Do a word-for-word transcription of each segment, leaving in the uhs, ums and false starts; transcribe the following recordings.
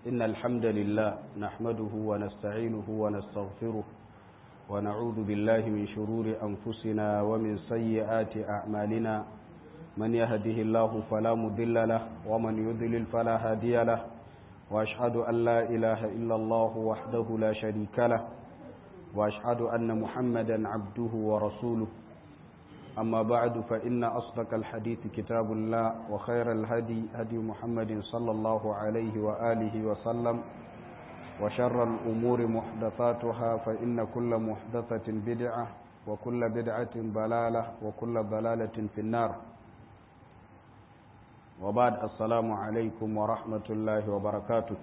إن الحمد لله نحمده ونستعينه ونستغفره ونعوذ بالله من شرور أنفسنا ومن سيئات أعمالنا من يهده الله فلا مضل له ومن يضلل فلا هادي له وأشهد أن لا إله إلا الله وحده لا شريك له وأشهد أن محمدا عبده ورسوله أما بعد فإن أصدق الحديث كتاب الله وخير الهدي هدي محمد صلى الله عليه وآله وسلم وشر الأمور محدثاتها فإن كل محدثة بدعة وكل بدعة ضلالة وكل ضلالة في النار وبعد السلام عليكم ورحمة الله وبركاته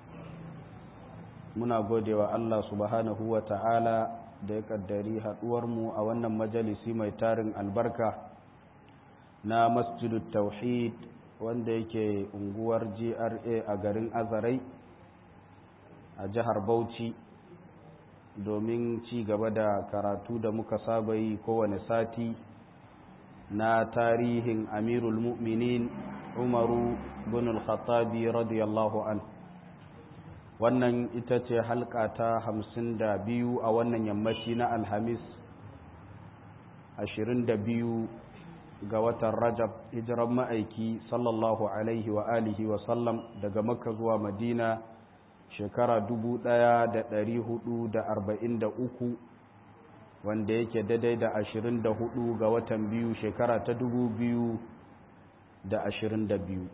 muna gode wa Allah subhanahu wa ta'ala da ya kaddari haɗuwarmu a wannan majalisi mai tarin albarka na masjidut tauhid wanda yake unguwar G R A a garin Azarai a jihar Bauchi domin ci gaba da karatu da muka saba yi kowane sati na tarihin Amirul Mu'minin Umaru bin al-Khattabi radiyallahu anhu. Wannan ita ce halka ta hamsin da biyu a wannan yammaci na alhamis ashirin da biyu ga watan rajab hijiran ma'aiki sallallahu alaihi wa alihi wa sallam daga makka zuwa madina shekara dubu ɗaya da ɗari hudu da arba'in da uku wanda yake daidai da ashirin da hudu ga watan biyu shekara ta dubu biyu da ashirin da biyu.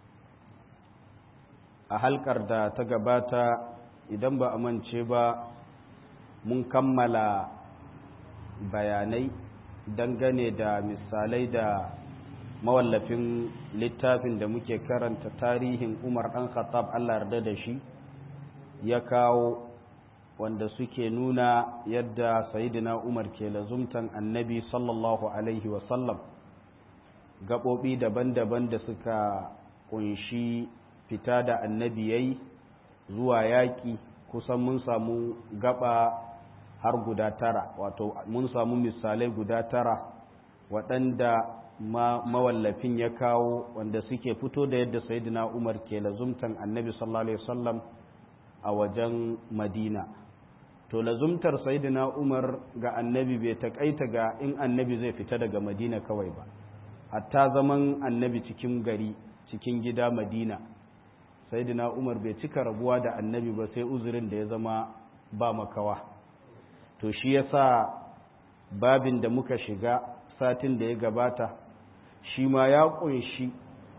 A halkar da ta gabata idan ba a mance ba mun kammala bayanai dangane da misalai da mawallafin littafin da muke karanta tarihin Umar ɗan Khattab Allah yarda da shi ya kawo wanda suke nuna yadda Sayyidina Umar ke lazumtan annabi sallallahu alaihi wasallam gaɓoɓi daban-daban da suka kunshi fita da annabi yayi zuwa yaƙi kusan mun samu gaba har guda tara wato mun samu misalai guda tara waɗanda ma, mawallafin ya kawo wanda suke fito da yadda sayyidina Umar ke lazumtan annabi sallallahu alaihi wasallam a wajen Madina. To lazumtar sayyidina Umar ga annabi bai takaita ga in annabi zai fita daga Madina kawai ba, hatta zaman annabi cikin gari cikin gida Madina sayyidina Umar bai cika rabuwa da annabi ba sai uzurin da ya zama ba makawa. To shi yasa babin da muka shiga satin da ya gabata shi ma ya kunshi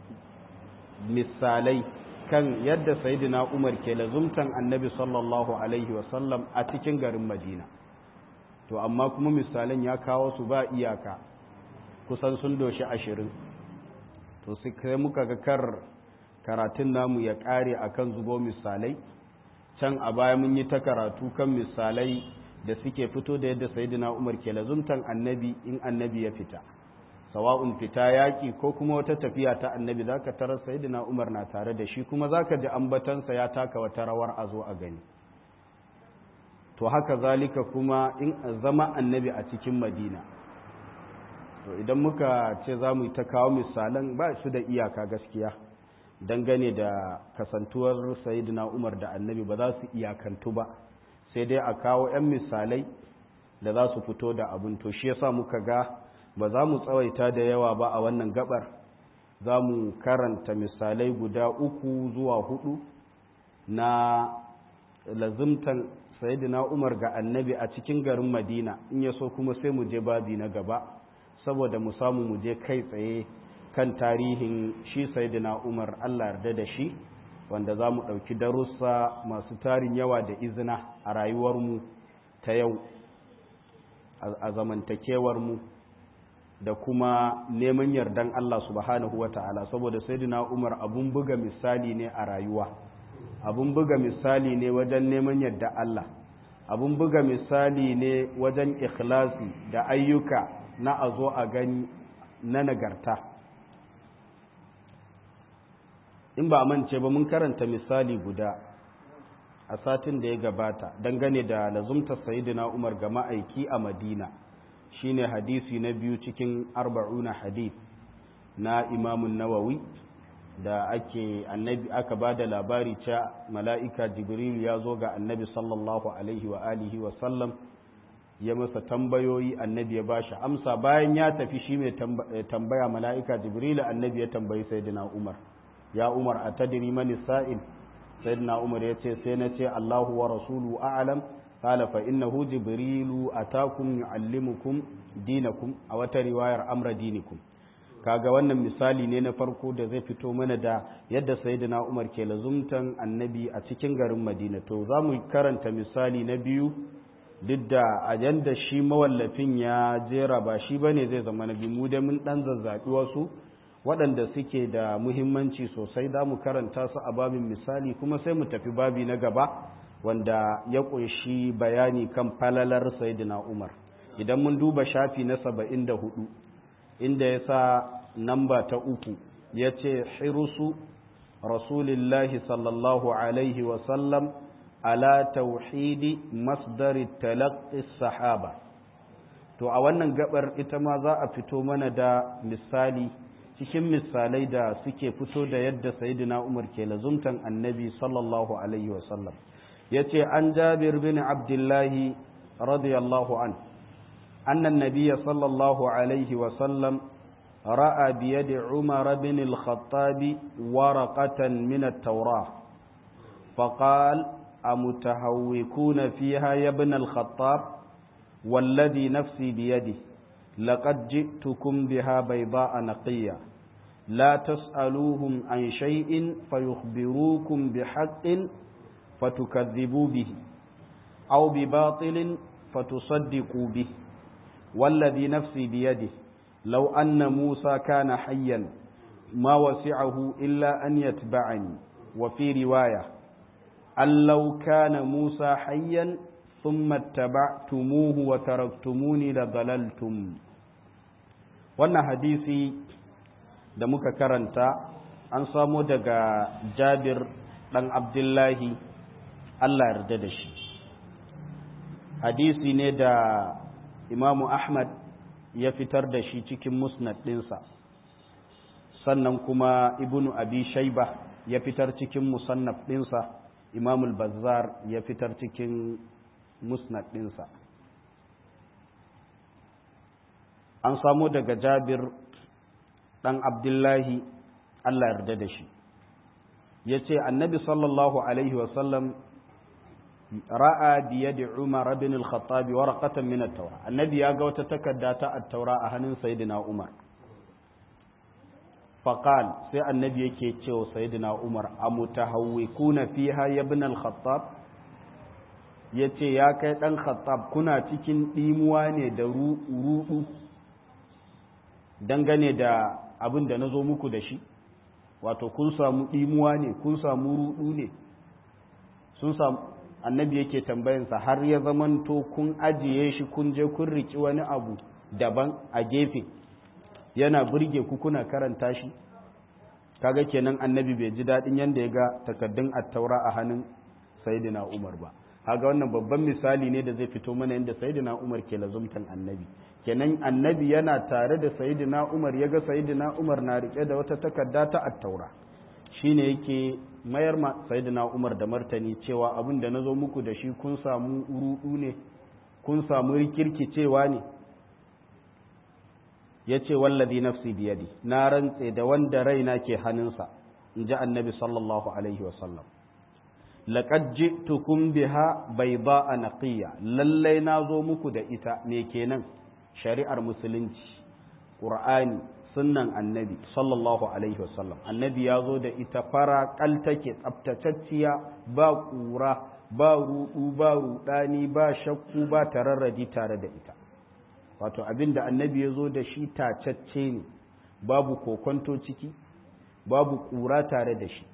misalai kan yadda sayyidina Umar ke lazumtan annabi sallallahu alaihi wasallam a cikin garin Madina. To amma kuma misalan ya kawo su ba iyaka kusan sun doshi ashirin. To sai muka ga kar karatun namu ya ƙare akan zubo misalai can a baya mun yi ta karatu kan misalai da suke fito da yadda sayyidina Umar ke lazumtan annabi in annabi ya fita, sawa'un fita yaƙi ko kuma wata tafiya ta annabi zaka tarar sayyidina Umar na tare da shi kuma zaka ji ambatansa ya taka wata rawar a zo a gani. To haka zalika kuma in zama annabi a cikin Madina, to idan muka ce za mu yi ta kawo misalan ba su da iyaka gaskiya dangane da kasantuwar sayyidina Umar da annabi ba za su iyakantu ba, sai dai a kawo 'yan misalai da za su fito da abin. To shi yasa muka ga ba za mu tsawaita da yawa ba a wannan gabar, za mu karanta misalai guda uku zuwa hudu na lazimtan sayyidina Umar ga annabi a cikin garin Madina. In ya so kuma sai mu je babi na gaba saboda mu samu mu je kai tsaye kan tarihin shi sayyidina Umar Allah yarda da shi, wanda za mu ɗauki darussa masu tarin yawa da izina a rayuwarmu ta yau, a zamantakewarmu da kuma neman yardan Allah subhanahu wa ta'ala, saboda sayyidina Umar abun buga misali ne a rayuwa, abun buga misali ne wajen neman yarda Allah, abun buga misali ne wajen ikhlasi da ayyuka na a zo a gani na nagarta. In ba mance ba mun karanta misali guda a satin da ya gabata dangane da lazumtar sayyidina Umar ga ma'aiki a Madina, shine hadisi na biyu cikin arba'una hadith na Imam Nawawi da ake annabi aka ba da labari cewa mala'ika jibrilu ya zo ga annabi sallallahu alaihi wa alihi wa sallam ya masa tambayoyi, annabi ya bashi amsa. Bayan ya tafi shi mai tambaya mala'ika jibrilu, annabi ya tambayi sayyidina Umar, ya Umar a tadiri mani sa'il? sayyidina Umar ya ce sai na ce Allahu wa rasulu a'lam, qala fa innahu jibrilu atakum yu'allimukum dinakum, a wata riwayar amra dinikum. Kaga wannan misali ne na farko da zai fito mana da yadda sayyidina Umar ke lazumtan annabi a cikin garin Madina. To za mu karanta misali na biyu, duk da a yanda shi mawallafin ya jera ba shi bane zai zama na biyu, mu da mun dan zazzabi wasu waɗanda suke da muhimmanci sosai, za mu karanta su a babin misali, kuma sai mu tafi babi na gaba wanda ya ƙunshi bayani kan falalar sayyidina Umar. Idan mun duba shafi na saba'in da hudu inda ya sa namba ta uku ya ce hirusu rasulillahi sallallahu alaihi wasallam ala tauhidi masdari talaqqi sahaba. To a wannan gabar ita ma za a fito mana da misali cikin misalai da suke fito da yadda sayyidina Umar ke lazumtan annabi sallallahu alaihi wasallam. yace an Jabir bin Abdullahi radiyallahu an anna an-nabiy sallallahu alaihi wasallam ra'a bi yadi Umar bin al-Khattab waraqatan min at-Taurah faqala amutahawwikuna fiha ya ibn al-Khattab والذي نفسي بيده لقد جئتكم بها بيضاء نقية لا تسألوهم عن شيء فيخبروكم بحق فتكذبوا به أو بباطل فتصدقوا به والذي نفسي بيده لو أن موسى كان حيا ما وسعه إلا أن يتبعني وفي رواية أن لو كان موسى حيا ثم اتبعتموه وتركتموني لضللتم. wannan hadisi da muka karanta an samo daga Jabir dan Abdullahi, Allah yarda da shi. Hadisi ne da Imamu Ahmad ya fitar da shi cikin musnad ɗinsa, sannan kuma Ibnu Abi Shayba ya fitar cikin musannaf ɗinsa, Imamul Bazzar ya fitar cikin musnad ɗinsa. An samo daga Jabir ɗan Abdullahi, Allah yarda da shi, ya ce annabi sallallahu alaihi wasallam ra'a biyadi Umar bin al-Khattab waraqatan min at-Taura. Annabi ya ga wata takarda ta at-Taura a hannun Sayyidina Umar. Faqal, sai annabi yake cewa Sayyidina Umar, amutahawwikuna fiha ya ibn al-Khattab? ya ce ya kai ɗan Khattab, kuna cikin ɗimuwa ne da ruɗu dangane da abin da na zo muku da shi? Wato kun samu ɗimuwa ne, kun samu ruɗu ne, sun samu. Annabi yake tambayansa har ya zamanto kun ajiye shi kun je kun riƙi wani abu daban a gefe yana burge ku kuna karanta shi. Kaga kenan annabi bai ji daɗin yadda ya ga takaddun attaura a hannun Sayyidina Umar ba. Haga wannan babban misali ne da zai fito mana inda Sayyidina Umar ke lazumtan annabi. Kenan annabi yana tare da Sayyidina Umar, ya ga Sayyidina Umar na rike da wata takarda ta attaura, shine yake mayar ma Sayyidina Umar da martani cewa abin da nazo muku da shi kun samu urudu ne, kun samu rikirkicewa ne. yace wallazi nafsi biyadi, na rantse da wanda raina ke hannunsa, inji annabi sallallahu alaihi wasallam. laqad ji'tukum biha bayda'a naqiyya, lallai nazo muku da ita. me kenan? Shari'ar musulunci, Qur'ani, sunnan annabi sallallahu alaihi wasallam. Annabi yazo da ita fara kal take tsaftatacciya, ba kura, ba rudu, ba rudani, ba shakku, ba tararradi tare da ita. Wato abinda annabi yazo da shi tacacce ne, babu kokonto ciki, babu kura tare da shi.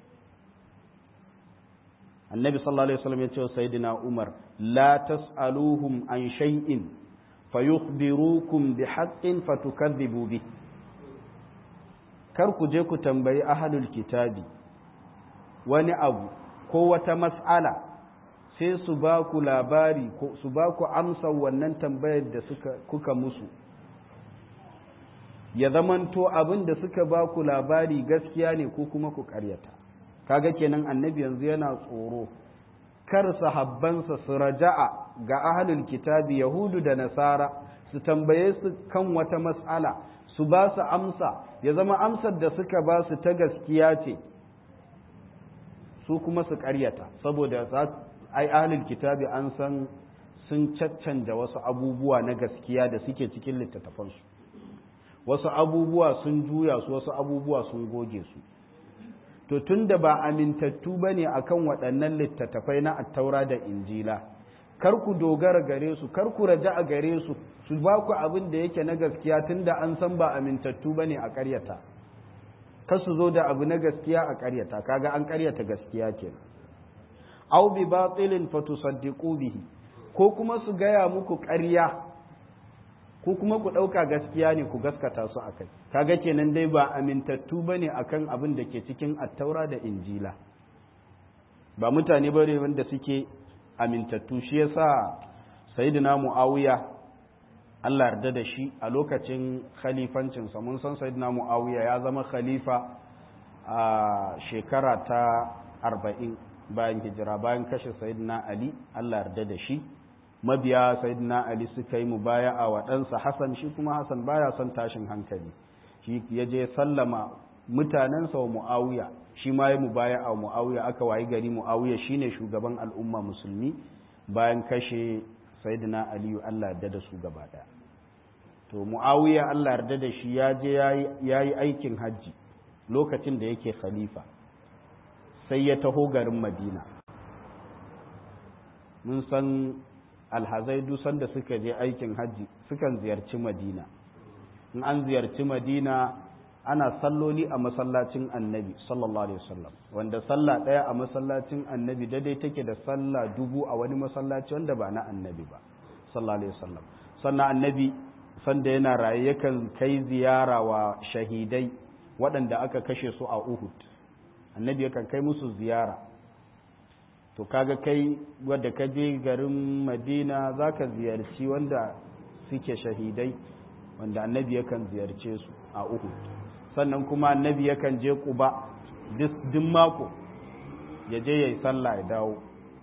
Annabi sallallahu alaihi wasallam ya ce wa sayyidina Umar, la tas'aluhum an shay'in fayukhbirukum bihaqqin fatukadhibu bi. Kar ku je ku tambayi ahlul kitabi wani abu ko wata mas'ala sai su ba ku labari ko su ba ku amsa wannan tambayar da suka kuka musu, ya zamanto abin da suka ba ku labari gaskiya ne ko kuma ku ƙaryata. Kaga kenan annabi yanzu yana tsoro kar sahabbansa su raja'a ga ahlul kitabi yahudu da nasara su tambaye su kan wata mas'ala su ba su amsa ya zama amsar da suka ba su ta gaskiya ce su kuma su ƙaryata, saboda ai ahlul kitabi an san sun caccanja wasu abubuwa na gaskiya da suke cikin littattafansu, wasu abubuwa sun juya su, wasu abubuwa sun goge su. To tun da ba amintattu ba ne a kan waɗannan littattafai na attaura da injila, kar ku dogara gare su, kar ku raja a gare su, su ba ku abin da yake na gaskiya tun da an san ba amintattu ba ne a ƙaryata. Kar su zo da abu na gaskiya a ƙaryata, kaga an ƙaryata gaskiya ke. Au bi batilin fatusaddiqu bihi, ko kuma su gaya muku ƙarya ko kuma ku ɗauka gaskiya ne ku gaskata su a kai. Kaga kenan dai ba amintattu ba ne a kan abin da ke cikin attaura da injila, ba mutane ba ne wanda suke amintattu. Shi ya sa sayidina mu'awiya Allah yarda da shi a lokacin khalifancinsa, mun san sayidina mu'awiya ya zama khalifa a shekara ta arba'in bayan hijira, bayan kashe sayidina ali Allah yarda da shi. Mabiya sayyidina ali suka yi mubaya'a wa ɗansa Hassan, shi kuma Hassan baya son tashin hankali, shi ya je sallama mutanensa wa Muawiya, shi ma ya mubaya'a wa Muawiya, aka wayi gari Muawiya shine shugaban al'umma musulmi bayan kashe sayyidina Ali Allah yarda da su gaba daya. To Muawiya Allah yarda da shi ya je yayi aikin hajji lokacin da yake khalifa, sai ya taho garin Madina. Mun san alhazai dusan da suka je aikin hajji sukan ziyarci Madina. In an ziyarci Madina ana salloli a masallacin annabi sallallahu alaihi wasallam, wanda sallah ɗaya a masallacin annabi daidai take da sallah dubu a wani masallaci wanda ba na annabi ba sallallahu alaihi wasallam. Sannan annabi sanda yana raye yakan kai ziyara wa shahidai waɗanda aka kashe su a Uhud, annabi yakan kai musu ziyara. To kaga kai wadda ka je garin Madina za ka ziyarci wanda suke shahidai, wanda annabi yakan ziyarce su a Uhud. Sannan kuma annabi yakan je Quba duk mako ya je ya yi sallah ya dawo.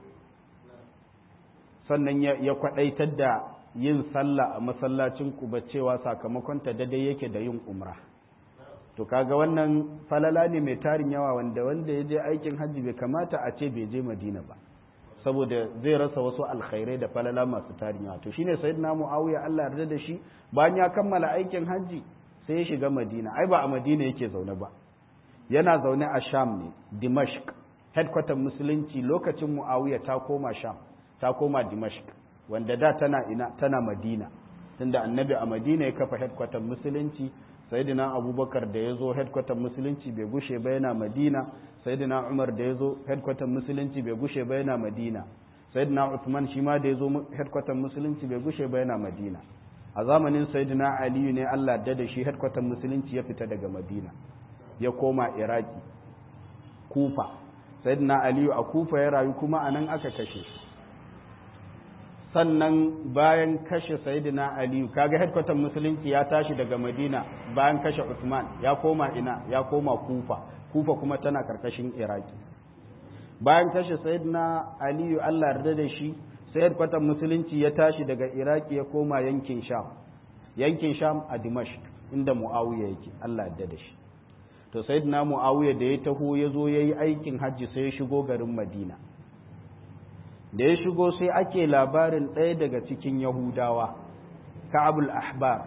Sannan ya kwadaitar da yin sallah a masallacin Quba cewa sakamakon ta daidai yake da yin umra. To kaga wannan falala ne mai tarin yawa, wanda wanda ya je aikin hajji bai kamata a ce bai je Madina ba, saboda zai rasa wasu alkhairai da falala masu tarin yawa. To shine sayyidina Muawiya Allah yarda da shi, bayan ya kammala aikin hajji sai ya shiga Madina. Ai ba a Madina yake zaune ba, yana zaune a Sham ne, Dimashq, headquarter musulunci. Lokacin Muawiya ta koma Sham, ta koma Dimashq, wanda da tana ina tana Madina, tunda annabi a Madina ya kafa headquarter musulunci. Sayyidina Abubakar da ya zo headquarter musulunci bai gushe ba yana Madina, Sayyidina Umar da ya zo headquarter musulunci bai gushe ba yana Madina, Sayyidina Uthman shi ma da ya zo headquarter musulunci bai gushe ba yana Madina. A zamanin Sayyidina Ali ne Allah da da shi headquarter musulunci ya fita daga Madina ya koma Iraki, Kufa. Sayyidina Ali a Kufa ya rayu kuma anan aka kashe shi. Sannan bayan kashe Sayyidina Ali, kaga headquarter musulunci ya tashi daga Madina bayan kashe Uthman ya koma ina, ya koma Kufa. Kufa kuma tana karkashin Iraki. Bayan kashe Sayyidina Ali Allah yarda da shi, sai headquarter musulunci ya tashi daga Iraki ya koma yankin Sham. Yankin Sham a Dimashq inda Muawiya yake, Allah yarda da shi. To Sayyidina Muawiya da ya taho ya zo yayi aikin hajji sai ya shigo garin Madina. Da ya shigo sai ake labarin ɗaya daga cikin Yahudawa, Ka'abul Ahbar.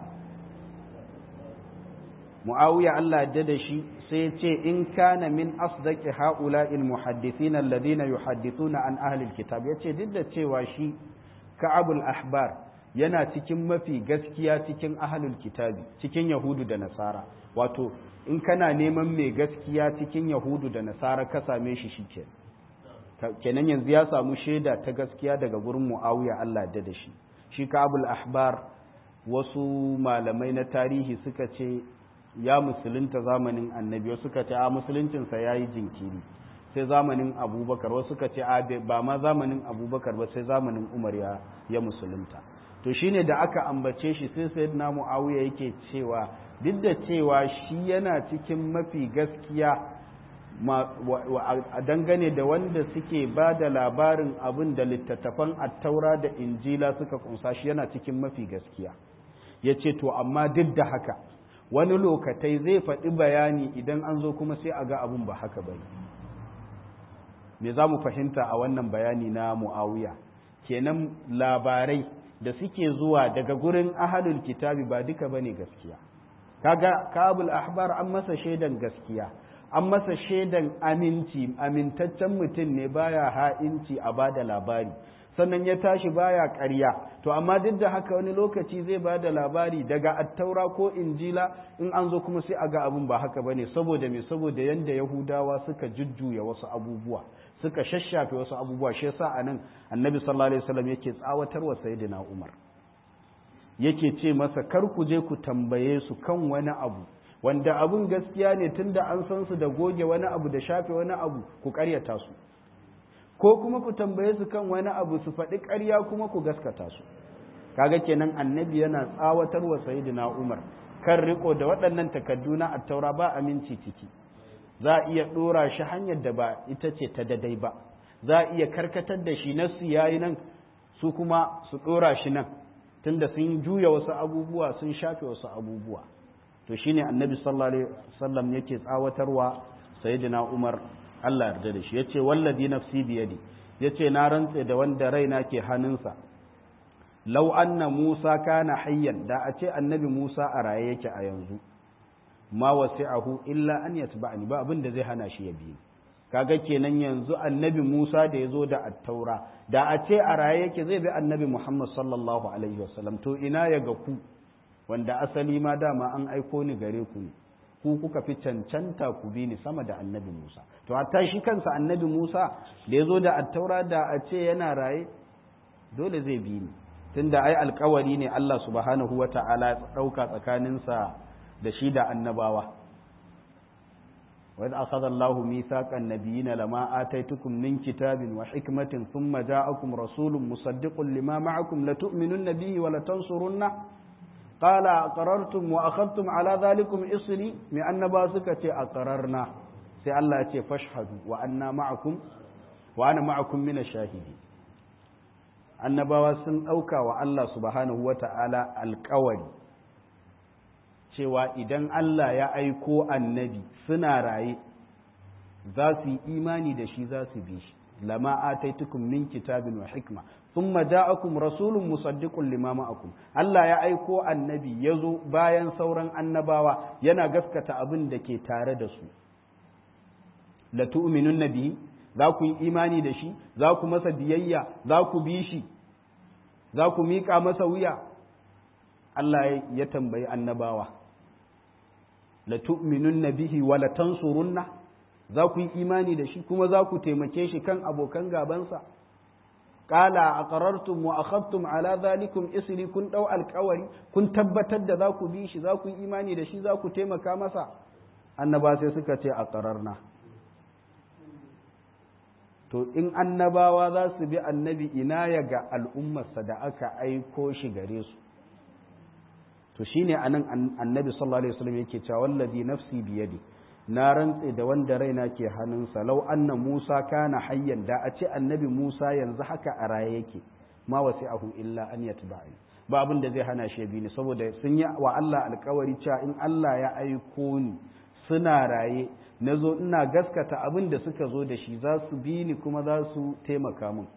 Muawiya Allah ya da shi sai ya ce in kana min asdaqi ha'ula'il muhaddithin alladhina yuhaddithuna an ahli alkitab, yace duk da cewa shi Ka'abul Ahbar yana cikin mafi gaskiya cikin ahlul kitabi, cikin Yahudu da Nasara. Wato in kana neman mai gaskiya cikin Yahudu da Nasara ka same shi shikenan. Kenan yanzu ya samu shaida ta gaskiya daga gurin Muawiya Allah ya da shi. Shi Ka'abul Ahbar, wasu malamai na tarihi suka ce ya musulunta zamanin annabi, wasu suka ce a musuluncinsa ya yi jinkiri sai zamanin Abubakar, wasu suka ce a ba ma zamanin Abubakar ba sai zamanin Umar ya, ya musulunta. to shine da aka ambace shi sai sayyidina Muawiya yake cewa duk da cewa shi yana cikin mafi gaskiya a dangane da wanda suke ba da labarin abin da littattafan attaura da injila suka kunsa, shi yana cikin mafi gaskiya. Ya ce to amma duk da haka wani lokatai zai faɗi bayani idan an zo kuma sai a ga abin ba haka ba. Me za mu fahimta a wannan bayani na Muawiya? Kenan labarai da suke zuwa daga gurin ahalul kitabi ba duka bane gaskiya. Kaga Kabul Ahbar an masa shaidan gaskiya, an masa shaidan aminci, amintaccen mutum ne, baya ha'inci a bada labari, sannan ya tashi baya ƙarya. To amma duk da haka wani lokaci zai bada labari daga attaura ko injila, in an zo kuma sai a ga abin ba haka bane. Saboda me? Saboda yanda Yahudawa suka jujjuya wasu abubuwa, suka shashafe wasu abubuwa. Shi yasa anan Annabi sallallahu alaihi wasallam yake tsawatarwa Sayyidina Umar, yake ce masa kar ku je ku tambaye su kan wani abu wanda abun gaskiya ne, tunda an san su da goge wani abu da shafe wani abu, ku ƙaryata su, ko kuma ku tambaye su kan wani abu su faɗi ƙarya kuma ku gaskata su. Kaga kenan Annabi yana tsawatarwa Sayyidina Umar kan riko da waɗannan takaddu na attaura, ba aminci ciki. Za a iya ɗora shi hanyar da ba ita ce ta dadai ba, za a iya karkatar da shi, nasu yayi nan su kuma su ɗora shi nan, tunda sun juya wasu abubuwa sun shafe wasu abubuwa. To shine Annabi sallallahu alaihi wasallam yake tsawatarwa Sayyidina Umar, Allah yarda da shi, yace wallazi nafsi biyadi, yace na rantse da wanda raina ke hannunsa, law anna Musa kana hayyan, da a ce Annabi Musa a raye yake a yanzu, ma wasi'ahu illa an yatba'ani, ba abin da zai hana shi ya bi. Kaga kenan yanzu Annabi Musa da yazo da at-taura, da a ce a raye yake zai bi Annabi Muhammad sallallahu alaihi wasallam. To ina ya ga ku wanda asali ma dama an aiko ni gare ku ne, ku kuka fi cancanta ku bi ni sama da Annabi Musa. To hatta shi kansa Annabi Musa da yazo da at-taura, da a ce yana raye dole zai bi ni, tunda ai alƙawari ne Allah subhanahu wata'ala ya dauka tsakaninsa da shi da annabawa. wa idh akhadha Allahu mithaqan nabiyina lama ataitukum min kitabin wa hikmatin thumma ja'akum rasulun musaddiqun lima ma'akum latu'minunna bihi wa latansurunna qala aqarartum wa akhadtum ala dhalikum isri, mai annaba suka ce aqararna, sai Allah ya ce fashhadu wa anna ma'akum wa ana ma'akum min ash-shahidi. Annabawa sun dauka wa Allah subhanahu wata'ala alƙawari cewa idan Allah ya aiko annabi suna raye za su yi imani da shi, za su bi shi. lama ataitukum min kitabin wa hikma thumma ja'akum rasulun musaddiqun lima ma'akum. Allah ya aiko annabi yazo bayan sauran annabawa yana gaskata abin da ke tare da su. la tu'minun nabi, za ku yi imani da shi, za ku masa biyayya, za ku bi shi, za ku miƙa masa wuya. Allah ya tambayi annabawa, la tu'minun bihi wa la tansurunna, za ku yi imani da shi kuma za ku taimake shi kan abokan gabansa. Qala aqarartum wa akhadtum ala dhalikum isri, kun dau alƙawari, kun tabbatar da za ku bi shi, za ku yi imani da shi, za ku taimaka masa. Annaba sai suka ce aqararna. To in annabawa za su bi annabi, ina ya ga al'ummarsa da aka aiko shi gare su. To shine anan annabi sallallahu alaihi wasallam yake cewa wallazi nafsi biyadi, na rantse da wanda raina ke hannunsa, law anna Musa kana hayyan, da a ce annabi Musa yanzu haka a raye yake, ma wasi'ahu illa an yatba'i, ba abin da zai hana shi bi ni, saboda sun yi wa Allah alƙawari cewa in Allah ya aiko ni suna raye, nazo ina gaskata abin da suka zo da shi, za su bi ni kuma za su taimaka min.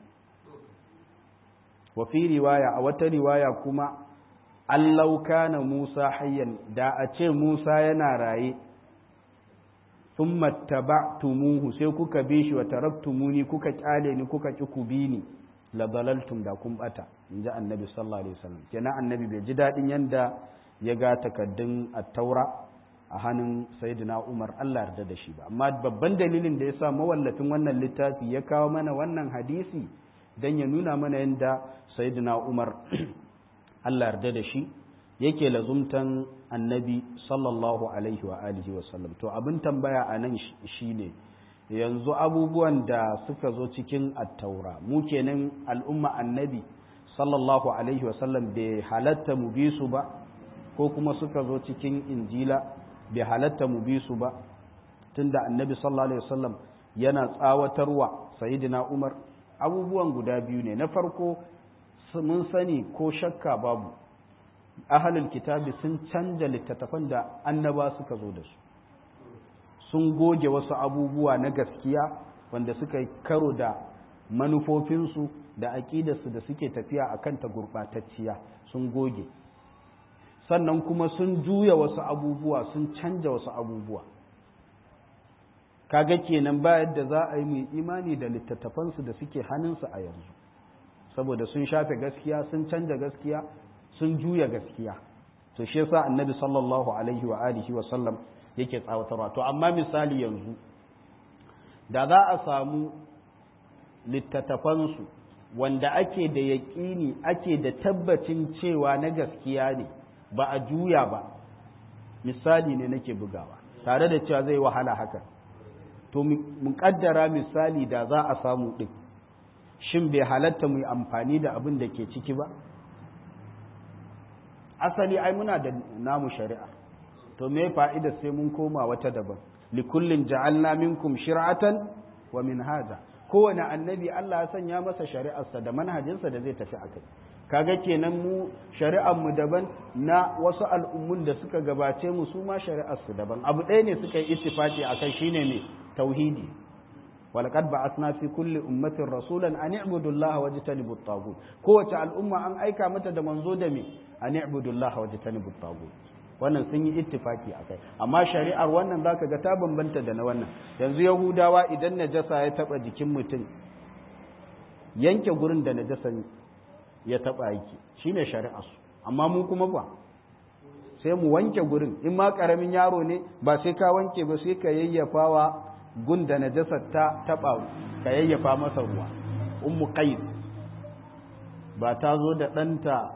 Wa fi riwaya, a wata riwaya kuma, allau kana Musa hayyan, da a ce Musa yana raye, thumma taba'tumuhu, sai kuka bi shi, wa taraktumuni, kuka kyale ni, kuka ki ku bi ni, la dalaltum, da kun bata, inji annabi sallallahu alaihi wasallam. Kenan annabi bai ji dadin yanda ya ga takaddun at-taura a hannun sayyidina Umar, Allah yarda da shi ba. Amma babban dalilin da yasa mawallafin wannan littafi ya kawo mana wannan hadisi dan ya nuna mana yanda sayyidina Umar Allah yarda da shi yake lazumtan annabi sallallahu alaihi wa alihi wa sallam. To abin tambaya a nan shine, yanzu abubuwan da suka zo cikin attaura, mu kenan al'umma annabi sallallahu alaihi wasallam bai halatta mu bi su ba, ko kuma suka zo cikin injila bai halatta mu bi su ba, tunda annabi sallallahu alaihi wasallam yana tsawatarwa sayyidina Umar abubuwan guda biyu ne. Na farko mun sani ko shakka babu ahlul kitabi sun canja littattafan da annaba suka zo da su, sun goge wasu abubuwa na gaskiya wanda suka yi karo da manufofinsu da aƙidarsu da suke tafiya a kanta gurɓatacciya, sun goge. Sannan kuma sun juya wasu abubuwa, sun canja wasu abubuwa. Kaga kenan ba yadda za a yi mai imani da littattafansu da suke hannunsu a yanzu, saboda sun shafe gaskiya, sun canja gaskiya, sun juya gaskiya. To shi yasa annabi sallallahu alaihi wa alihi wa sallam yake tsawatarwa. To amma misali yanzu da za a samu littattafansu wanda ake da yaƙini, ake da tabbacin cewa na gaskiya ne, ba a juya ba, misali ne nake bugawa, tare da cewa zai wahala haka. To mun kaddara misali da za a samu ɗin, shin bai halatta mu yi amfani da abin da ke ciki ba? Asali ai muna da namu shari'a, to me fa'ida sai mun koma wata daban. likullin ja'alna minkum shir'atan wa minhaja, kowane annabi Allah ya sanya masa shari'arsa da manhajinsa da zai tafi akai. Kaga kenan mu shari'ar mu daban, na wasu al'ummun da suka gabace mu su ma shari'ar su daban. Abu ɗaya ne suka yi ittifaqi akai, shine ne tauhidi. walaqad ba'athna fi kulli ummatin rasulan an i'budu Allah wajtanibu at-taghut. Kowace al'umma an aika mata da manzo da me an i'budu Allah wajtanibu at-taghut. Wannan sun yi ittifaki akai, amma shari'ar wannan zaka ga ta bambanta da na wannan. Yanzu Yahudawa idan najasa ya taba jikin mutum, yanke gurin da najasan ya taba yake shine shari'ar su, amma mu kuma ba, sai mu wanke gurin. In ma karamin yaro ne ba sai ka wanke ba, sai ka yayyafawa gun da najasar ta taba, ka yayyafa masa ruwa. Ummu Qais ba ta zo da ɗanta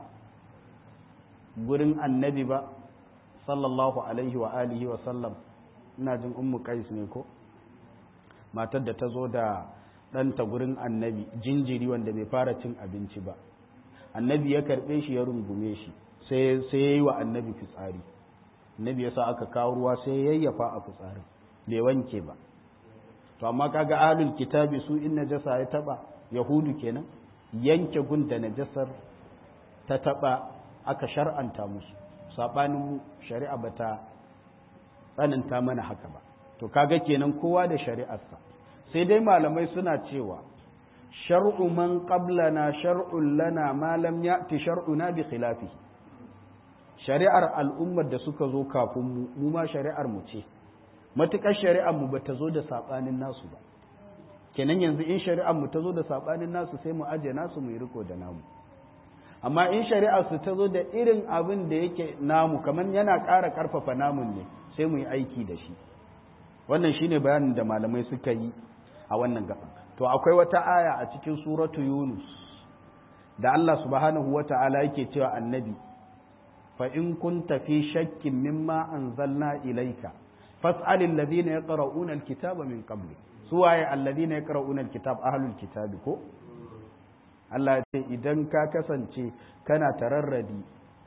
gurin annabi ba sallallahu alaihi wa alihi wa sallam, ina jin Ummu Qais ne ko, matar da ta zo da ɗanta gurin annabi, jinjiri wanda bai fara cin abinci ba. Annabi ya karɓe shi ya rungume shi, sai sai yayi wa annabi fitsari. Annabi ya sa aka kawo ruwa sai ya yayyafa a fitsarin, bai wanke ba. To amma kaga ahlul kitabi su in najasa ya taba, yahudu kenan, yanke gun da najasar ta taba aka shar'anta musu, sabanin shari'a bata tsananta mana haka ba. To kaga kenan kowa da shari'arsa. Sai dai malamai suna cewa shar'u man qablana shar'un lana ma lam ya'ti shar'una bi khilafi. Shari'ar al'ummar da suka zo kafin mu, mu ma shari'ar mu ce, matuƙar shari'ar mu bata zo da sabanin nasu ba. Kenan yanzu in shari'ar mu ta zo da sabanin nasu sai mu aje nasu mu yi riko da namu. Amma in shari'ar su ta zo da irin abin da yake namu, kamar yana ƙara ƙarfafa namun ne, sai mu yi aiki da shi. Wannan shine bayanin da malamai suka yi a wannan gaba. To akwai wata aya a cikin suratu Yunus da Allah subhanahu wata'ala yake cewa annabi, fa in kunta fi shakkin mimma anzalna ilayka fas'alil ladina yaqra'una alkitaba min qabli. Suwaye alladina yaqra'una alkitab? Ahlul kitabi ko? Allah ya ce idan ka kasance kana tararradi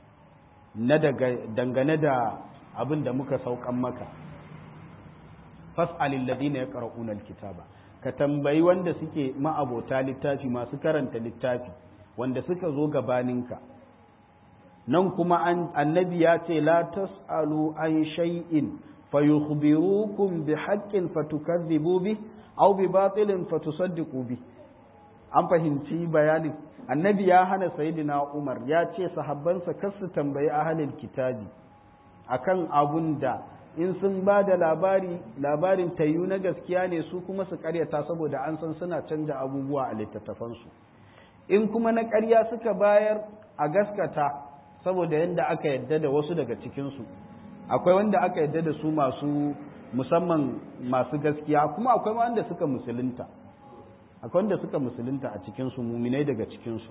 na daga dangane da abin da muka saukan maka, fas'alil ladina yaqra'una alkitaba, ka tambayi wanda suke ma'abota littafi, masu karanta littafi, wanda suka zo gabaninka. Nan kuma annabi ya ce la tas'alu an shay'in fayukhbirukum bi haqqin fatukadhibu bi aw bi batilin fatusaddiqu bi. An fahimci bayanin. Annabi ya hana sayyidina Umar, ya ce sahabbansa kar su tambayi ahlul kitabi akan abun da in sun ba da labari, labarin tayu na gaskiya ne, su kuma su karyata saboda an san suna canja abubuwa a littattafansu. In kuma na ƙarya suka bayar a gaskata, saboda yadda aka yadda da wasu daga cikinsu. Akwai wanda aka yadda da su masu, musamman masu gaskiya, kuma akwai wanda suka musulunta. Akwai wanda suka musulunta a cikinsu, muminai daga cikinsu.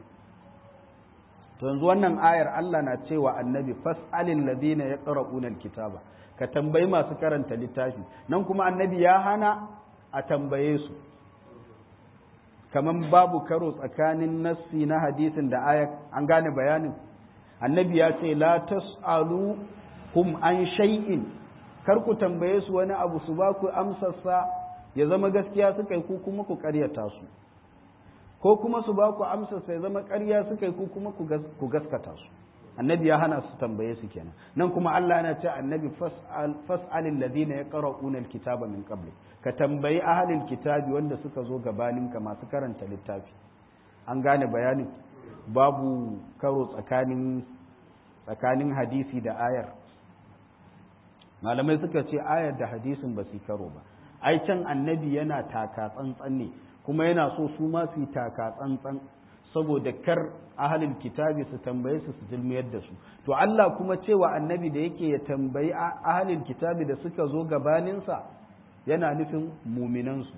To yanzu wannan ayar Allah na cewa annabi fas'alil ladina yaqra'una alkitaba, ka tambayi masu karanta littafi. Nan kuma annabi ya hana a tambaye su, kaman babu karo tsakanin nassi na hadisin da ayat an gane bayanin annabi ya ce la tas'alu hum an shay'in kar ku tambaye su wani abu su ba ku amsarsa ya zama gaskiya suka yi ku kuma ku karyata su ko kuma su ba ku amsarsa ya zama ƙarya suka yi ku kuma ku gaskata su annabi ya hana su tambaye su kenan nan kuma Allah yana ce annabi fas'al fas'alil ladina yaqra'una alkitaba min qabli ka tambayi ahlul kitabi wanda suka zo gabanin ka masu karanta littafi an gane bayanin babu karo tsakanin tsakanin hadisi da ayar malamai suka ce ayar da hadisin ba su karo ba ai can annabi yana taka tsantsan ne kuma yana so su ma su yi taka tsantsan saboda kar ahalin kitabi su tambaye su su jilmiyar da su to Allah kuma cewa annabi da yake ya tambayi ahalin kitabi da suka zo gabaninsa yana nufin muminansu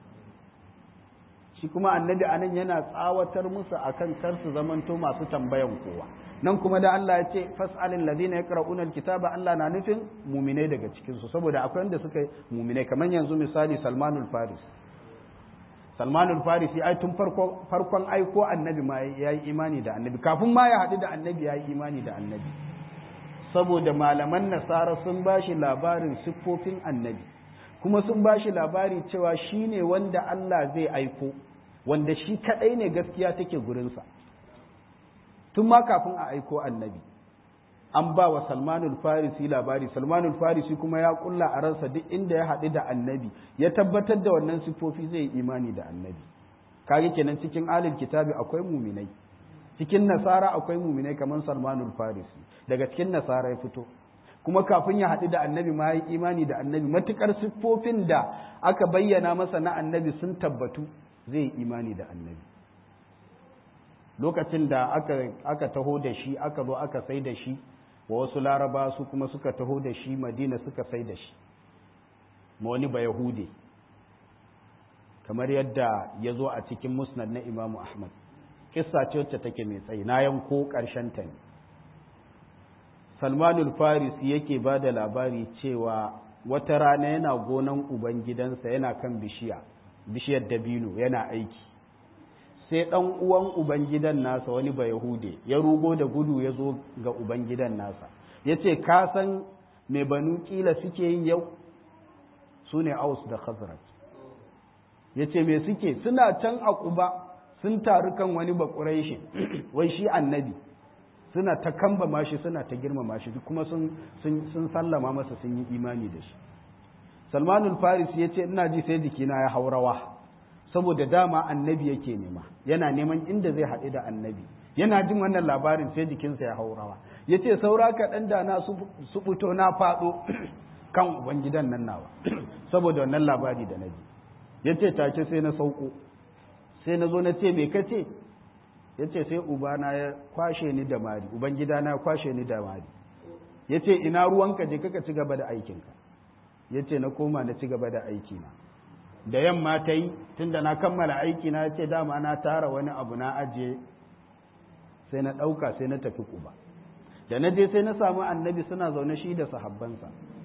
shi kuma annabi anan yana tsawatar musu akan kar su zamanto masu tambayan kowa nan kuma da Allah ya ce fas'alil ladina yaqra'una alkitaba Allah na nufin muminai daga cikin su saboda akwai wanda suka muminai kamar yanzu misali Salmanul Faris Salmanul Farisi ai tun farko farkon aiko annabi ma yayi imani da annabi kafin ma ya haɗu da annabi yayi imani da annabi saboda malaman nasara sun bashi labarin siffofin annabi kuma sun bashi labari cewa shine wanda Allah zai aiko wanda shi kadai ne gaskiya take gurinsa tun ma kafin a aiko annabi an ba wa Salmanul Farisi labari Salmanul Farisi kuma ya kulla a ransa duk inda ya haɗu da annabi ya tabbatar da wannan sifofi zai imani da annabi kage kenan cikin alil kitabi akwai muminai cikin nasara akwai muminai kamar Salmanul Farisi daga cikin nasara ya fito kuma kafin ya haɗu da annabi ma ya imani da annabi matukar siffofin da aka bayyana masa na annabi sun tabbatu zai imani da annabi lokacin da aka aka taho da shi aka zo aka sai da shi wa wasu laraba su kuma suka taho da shi madina suka sai da shi ma wani ba yahude kamar yadda ya zo a cikin musnad na imamu ahmad kissa ce wacce take mai tsayi na yanko ƙarshen ta ne salmanul farisi yake ba da labari cewa wata rana yana gonan ubangidansa yana kan bishiya bishiyar dabino yana aiki sai ɗan uwan ubangidan nasa wani ba yahude ya rugo da gudu ya zo ga ubangidan nasa ya ce ka san mai banu kila suke yin yau su ne aus da khazraj ya ce me suke suna can a kuba sun taru kan wani bakurai shi wai shi annabi suna ta kamba mashi suna ta girmama shi kuma sun sun sallama masa sun yi imani da shi salmanul farisi ya ce ina ji sai jikina ya haurawa saboda dama annabi yake nema yana neman inda zai haɗu da annabi yana jin wannan labarin sai jikinsa ya haurawa ya ce saura kaɗan da na su fito na faɗo kan ubangidan nan nawa saboda wannan labari da na ji ya ce take sai na sauko sai na zo na ce me kace ya ce sai ubana ya kwashe ni da mari ubangidana ya kwashe ni da mari ya ce ina ruwanka je kaka ci gaba da aikinka ya ce na koma na ci gaba da aikina da yamma ta yi tunda na kammala aiki na ce dama na tara wani abu na ajiye sai na ɗauka sai na tafi kuba da na je sai na samu annabi suna zaune shi da sahabbansa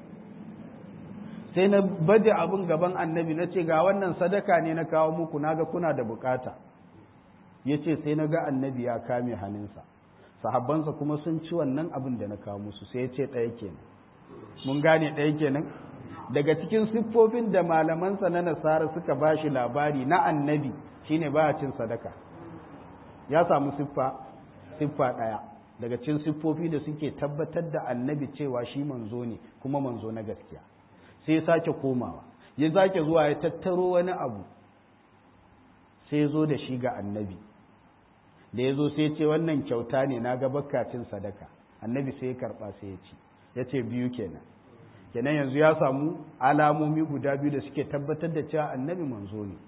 sai na baje abin gaban annabi na ce ga wannan sadaka ne na kawo muku naga kuna da bukata ya ce sai na ga annabi ya kame hannunsa sahabbansa kuma sun ci wannan abin da na kawo musu sai ya ce ɗaya kenan mun gane ɗaya kenan daga cikin siffofin da malamansa na nasara suka ba shi labari na annabi shine ba cin sadaka ya samu siffa siffa ɗaya daga cikin siffofi da suke tabbatar da annabi cewa shi manzo ne kuma manzo na gaskiya sai ya sake komawa ya sake zuwa ya tattaro wani abu sai ya zo da shi ga annabi da ya zo sai ya ce wannan kyauta ne na ga bakkacin sadaka annabi sai ya karɓa sai ya ci ya ce biyu kenan kenan yanzu ya samu alamomi guda biyu da suke tabbatar da cewa annabi manzo ne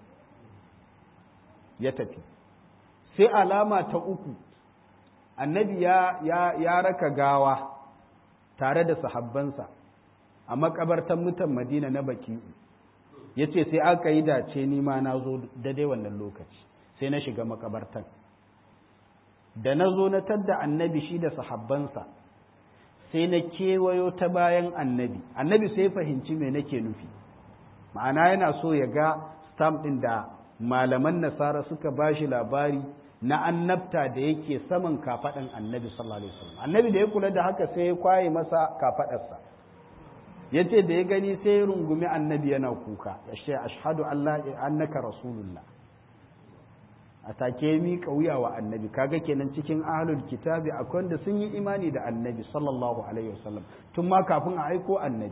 ya tafi sai alama ta uku annabi ya, ya, ya raka gawa tare da sahabbansa a makabartan mutan madina na baki'u ya ce sai aka yi dace ni ma na zo daidai wannan lokaci sai na shiga makabartan da na zo na tadda annabi shi da sahabbansa sai na kewayo ta bayan annabi annabi sai fahimci me nake nufi ma'ana yana so ya ga stamp ɗin da malaman nasara suka bashi labari na annabta da yake saman kafaɗan annabi sallallahu alaihi wasallam. Annabi da ya kula da haka sai ya kwaye masa kafaɗarsa, ya ce da ya gani sai ya rungumi annabi yana kuka, ya ce ashhadu an la annaka rasulullah, a take mi kauya wa annabi. Kaga kenan cikin ahlul kitabi akwai wanda sun yi imani da annabi sallallahu alaihi wasallam tun ma kafin a aiko annabi.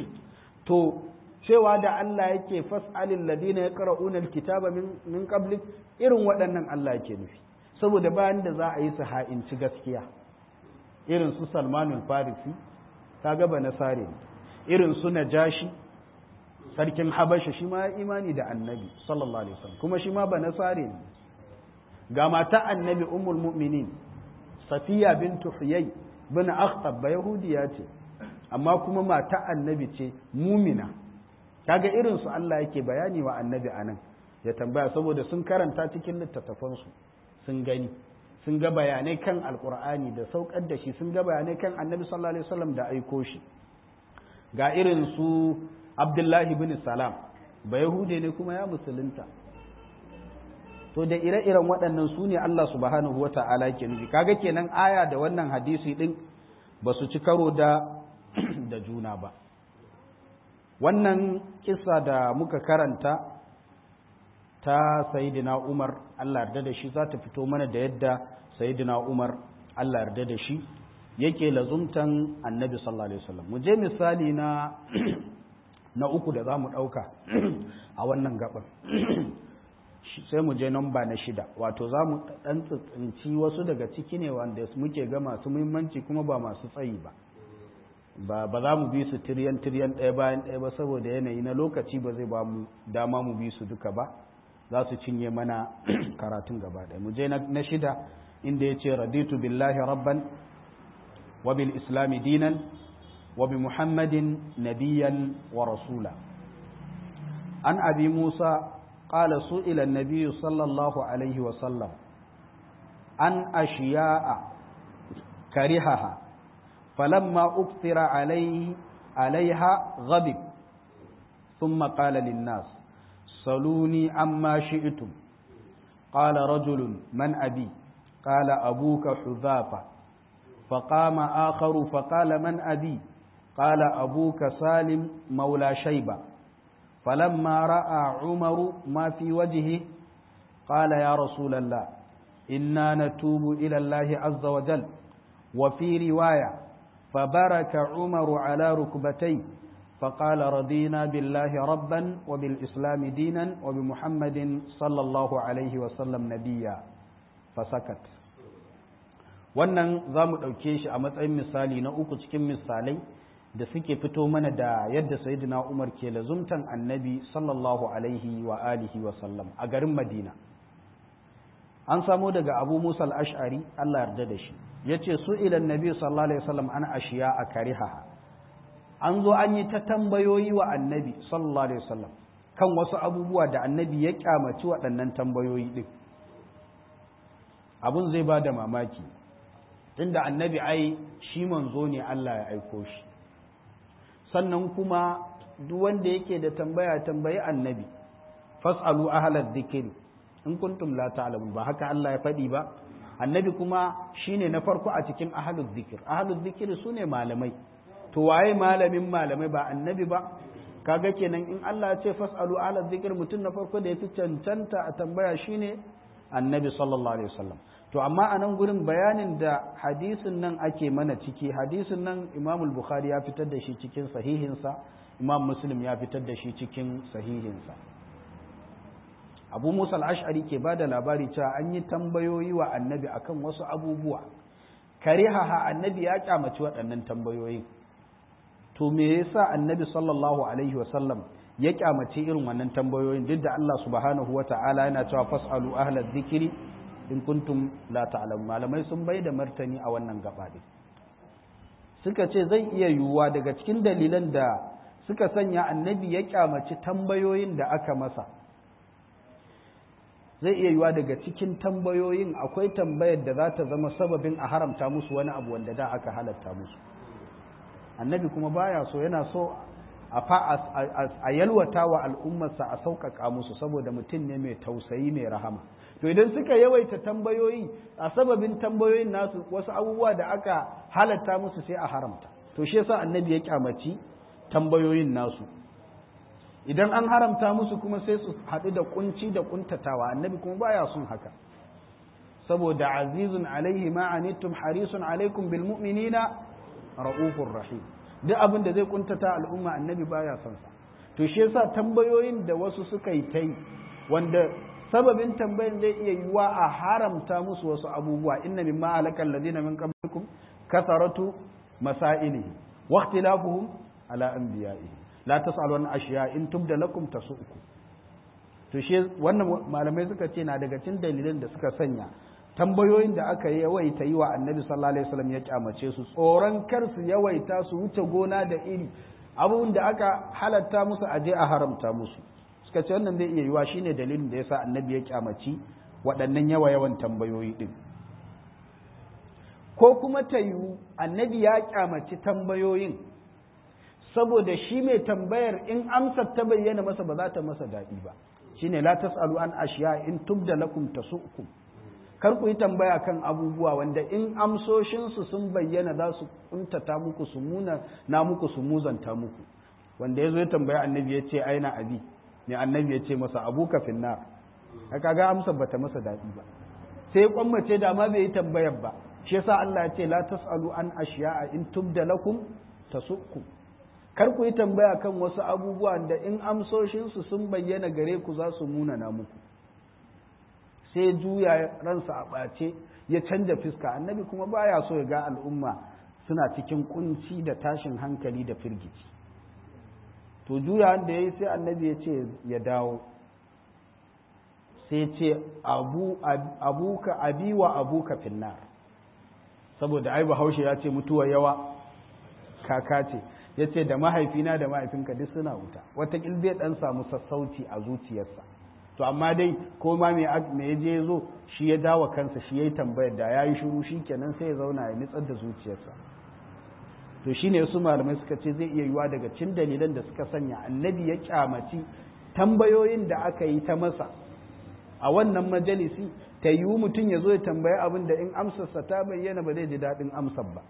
To cewa da Allah yake fas'alil ladina yaqra'una alkitaba min min qablik, irin waɗannan Allah yake nufi, saboda bayan da za a yi su ha'inci gaskiya, irin su Salmanul Farisi kaga ba nasare, irin su Najashi sarkin Habasha shi ma imani da annabi sallallahu alaihi wasallam kuma shi ma ba nasare ne. Ga mata annabi ummul mu'minin Safiya bintu Huyay bin Akhtab ba yahudiya ce, amma kuma mata annabi ce mumina. Kaga irin su Allah yake bayani wa annabi anan, ya tambaya saboda sun karanta cikin littattafansu, sun gani, sun ga bayanai kan alkur'ani da saukar da shi, sun ga bayanai kan annabi sallallahu alaihi wasallam da aiko shi. Ga irin su Abdullahi bin Salam ba yahude ne kuma ya musulunta. To da ire-iren waɗannan su ne Allah subhanahu wata'ala yake nufi. Kaga kenan aya da wannan hadisi din ba su ci karo da da juna ba. Wannan kissa da muka karanta ta Sayyidina Umar Allah yarda da shi za ta fito mana da yadda Sayyidina Umar Allah yarda da shi yake lazumtan Annabi sallallahu alaihi wasallam. Mu je misali na na uku da zamu dauka a wannan gaban. Sai mu je namba na shida, wato zamu dan tsinci wasu daga ciki ne wanda muke ga masu muhimmanci kuma ba masu tsayi ba. ba ba za mu bi su tiryan tiryan ɗaya bayan ɗaya ba saboda yanayi na lokaci ba zai ba mu dama mu bi su duka ba, za su cinye mana karatun gaba ɗaya. Mu je na shida inda ya ce raditu billahi rabban wa bil islami dinan wa bi muhammadin nabiyyan wa rasula. an abi musa qala su'ila an-nabiy sallallahu alaihi wa sallam an ashiya'a karihaha فلما أكثر عليه عليها غضب ثم قال للناس صلوني عما شئتم. قال رجل من أبي؟ قال أبوك حذافة. فقام آخر فقال من أبي؟ قال أبوك سالم مولى شيبة. فلما رأى عمر ما في وجهه قال يا رسول الله إنا نتوب إلى الله عز وجل. وفي رواية فبرك عمر على ركبتيه فقال رضينا بالله ربا وبالإسلام دينا وبمحمد صلى الله عليه وسلم نبيا فسكت. wannan za mu ɗauke shi a matsayin misali na uku cikin misalai da suke fito mana da yadda sayyidina Umar ke lazumtan annabi sallallahu alaihi wa alihi wa sallam a garin Madina. An samo daga Abu Musa al-Ash'ari Allah yarda da shi, yace su ilan nabi sallallahu alaihi wasallam an ashiya a kariha. An zo an yi ta tambayoyi wa annabi sallallahu alaihi wasallam kan wasu abubuwa da annabi ya kyamaci waɗannan tambayoyi din. Abun zai ba da mamaki, tunda annabi ai shi manzo ne Allah ya aiko shi, sannan kuma duk wanda yake da tambaya tambayi annabi, fas'alu ahlal dhikri in kuntum la ta'lamun, ba haka Allah ya faɗi ba. Annabi kuma shine na farko a cikin ahlul dhikr. Ahlul dhikr sune malamai, to waye malamin malamai ba annabi ba? Kaga kenan in Allah ya ce fas'alu ahlal dhikr, mutum na farko da yafi cancanta a tambaya shine annabi sallallahu alaihi wasallam. To amma a nan gurin bayanin da hadisin nan ake mana ciki, hadisin nan Imam al-Bukhari ya fitar da shi cikin sahihinsa, Imam Muslim ya fitar da shi cikin sahihinsa. Abu Musa al-Ash'ari ke bada labari cewa an yi tambayoyi wa annabi akan wasu abubuwa, karihaha annabi ya kyamaci waɗannan tambayoyin. To me yasa annabi sallallahu alaihi wasallam ya kyamaci irin wannan tambayoyin, duk da Allah subhanahu wata'ala yana cewa fasalu ahlaz zikri in kuntum la ta'lamun. Malamai sun bai da martani a wannan gaba din, suka ce zai iya yiwuwa daga cikin dalilan da suka sanya annabi ya kyamaci tambayoyin da aka masa, zai iya yiwuwa daga cikin tambayoyin akwai tambayar da za ta zama sababin a haramta musu wani abu wanda da aka halatta musu. Annabi kuma baya so, yana so a yalwata wa al'ummarsa a sauƙaƙa musu saboda mutum ne mai tausayi mai rahama to idan suka yawaita tambayoyi a sababin tambayoyin nasu wasu abubuwa da aka halatta musu sai a haramta to shi yasa annabi ya kyamaci tambayoyin nasu idan an haramta musu kuma sai su haɗu da kunci da kuntatawa annabi kuma baya son haka saboda azizun alaihi ma anittum harisun alaikum bil mu'minina raufur rahim duk abin da zai kuntata al'umma annabi baya son sa to shi yasa tambayoyin da wasu suka yi tai wanda sababin tambayin zai iya yiwa a haramta musu wasu abubuwa inna mimma alakal ladina min qablikum kasaratu masailihi wa ikhtilafuhum ala anbiya'ihi la tasalu an ashiya in tubda lakum tasu'ukum to shi wannan malamai suka ce na daga cikin dalilan da suka sanya tambayoyin da aka yawaita yi wa annabi sallallahu alaihi wasallam ya kyamace su tsoron kar su yawaita su wuce gona da iri abubuwan da aka halatta musu aje a haramta musu suka ce wannan zai iya yiwa shine dalilin da yasa annabi ya kyamaci waɗannan yawa yawan tambayoyi din ko kuma ta yiwu annabi ya kyamaci tambayoyin saboda shi mai tambayar in amsar ta bayyana masa ba za ta masa daɗi ba shine la tasalu an ashiya in tubda lakum tasu'ukum kar ku yi tambaya kan abubuwa wanda in amsoshinsu sun bayyana za su kuntata muku su muna na muku su muzanta muku wanda ya zo ya tambaya annabi ya ce aina abi ne annabi ya ce masa abuka finnar haka ga amsar bata masa daɗi ba sai kwammace da ma bai yi tambayar ba shi yasa Allah ya ce la tasalu an ashiya in tubda lakum tasu'ukum kar ku yi tambaya kan wasu abubuwa da in amsoshinsu sun bayyana gare ku za su muna na muku sai juya ransa a ɓace ya canja fiska annabi kuma baya so ya ga al'umma suna cikin kunci da tashin hankali da firgici to juya da ya yi sai annabi ya ce ya dawo sai ce abuka abi wa abuka finnar saboda ai bahaushe ya ce mutuwa yawa kaka ce ya ce da mahaifina da mahaifinka duk suna wuta wataƙil zai ɗan samu sassauci a zuciyarsa to amma dai ko ma me ya je zo shi ya dawo kansa shi ya yi tambayar da ya yi shuru shi kenan sai ya zauna ya nitsar da zuciyarsa to shine su malamai suka ce zai iya yiwa daga cin dalilan da suka sanya annabi ya kyamaci tambayoyin da aka yi ta masa a wannan majalisi ta yiwu mutum ya zo ya tambayi abin da in amsarsa ta bayyana ba zai ji daɗin amsar ba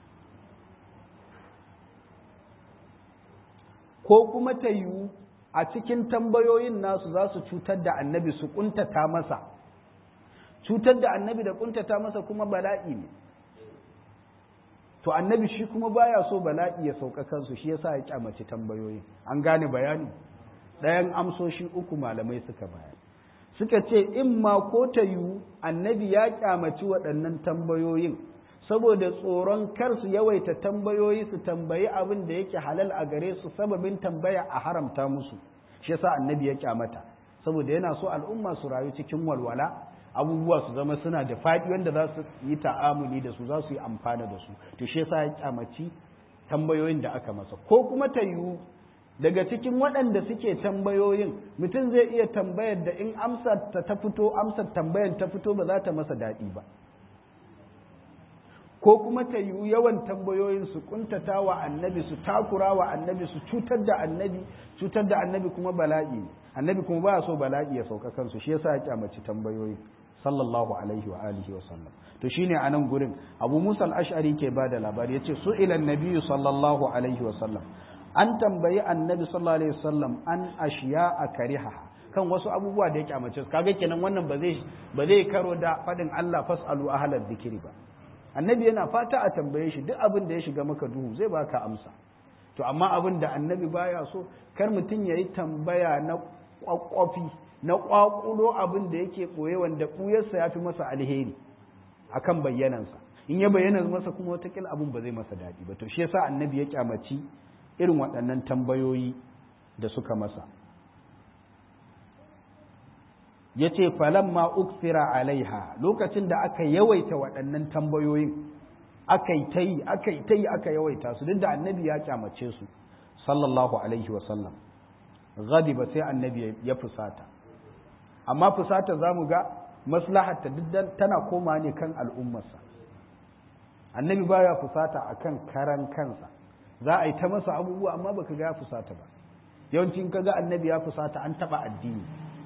ko kuma ta yiwu a cikin tambayoyin nasu za su cutar da annabi su kuntata masa cutar da annabi da kuntata masa kuma bala'i ne to annabi shi kuma baya so bala'i ya sauka kansu shi yasa ya kyamaci tambayoyin an gane bayani ɗayan amsoshi uku malamai suka bayar suka ce in ma ko ta yiwu annabi ya kyamaci waɗannan tambayoyin saboda tsoron kar su yawaita tambayoyi su tambayi abin da yake halal a gare su sababin tambaya a haramta musu shi yasa annabi ya kyamata saboda yana so al'umma su rayu cikin walwala abubuwa su zama suna da faɗi wanda za su yi ta'amuli da su za su yi amfana da su to shi yasa ya kyamaci tambayoyin da aka masa ko kuma ta yiwu daga cikin waɗanda suke tambayoyin mutum zai iya tambayar da in amsar ta fito amsar tambayar ta fito ba za ta masa daɗi ba ko kuma ta yiwu yawan tambayoyin su kuntata wa annabi su takura wa annabi su cutar da annabi cutar da annabi kuma bala'i annabi kuma ba so bala'i ya sauka kansu shi yasa ya kyamaci tambayoyi sallallahu alaihi wa alihi wa sallam to shine anan gurin Abu Musa al-Ash'ari ke bada labari yace su ila annabi sallallahu alaihi wa sallam an tambayi annabi sallallahu alaihi wa sallam an ashiya kariha kan wasu abubuwa da ya kyamace su kaga kenan wannan ba zai ba zai karo da fadin Allah fasalu ahlal dhikri ba annabi yana fata a tambaye shi duk abin da ya shiga maka duhu zai baka amsa to amma abin da annabi baya so kar mutum yayi tambaya na kwakwafi na kwakulo abin da yake koye wanda kuyarsa yafi masa alheri akan bayyanansa in ya bayyana masa kuma watakila abin ba zai masa daɗi ba to shi yasa annabi ya kyamaci irin waɗannan tambayoyi da suka masa ya ce falamma uksira alaiha lokacin da aka yawaita waɗannan tambayoyin aka yi ta yi aka yi ta yi aka yawaita su duk da annabi ya kyamace su sallallahu alaihi wasallam ba sai annabi ya fusata amma fusata za mu ga maslahata duk tana koma ne kan al'ummarsa annabi baya fusata akan karan kansa za a yi ta masa abubuwa amma baka ga ya fusata ba. Yawancin ka ga annabi ya fusata an taba addini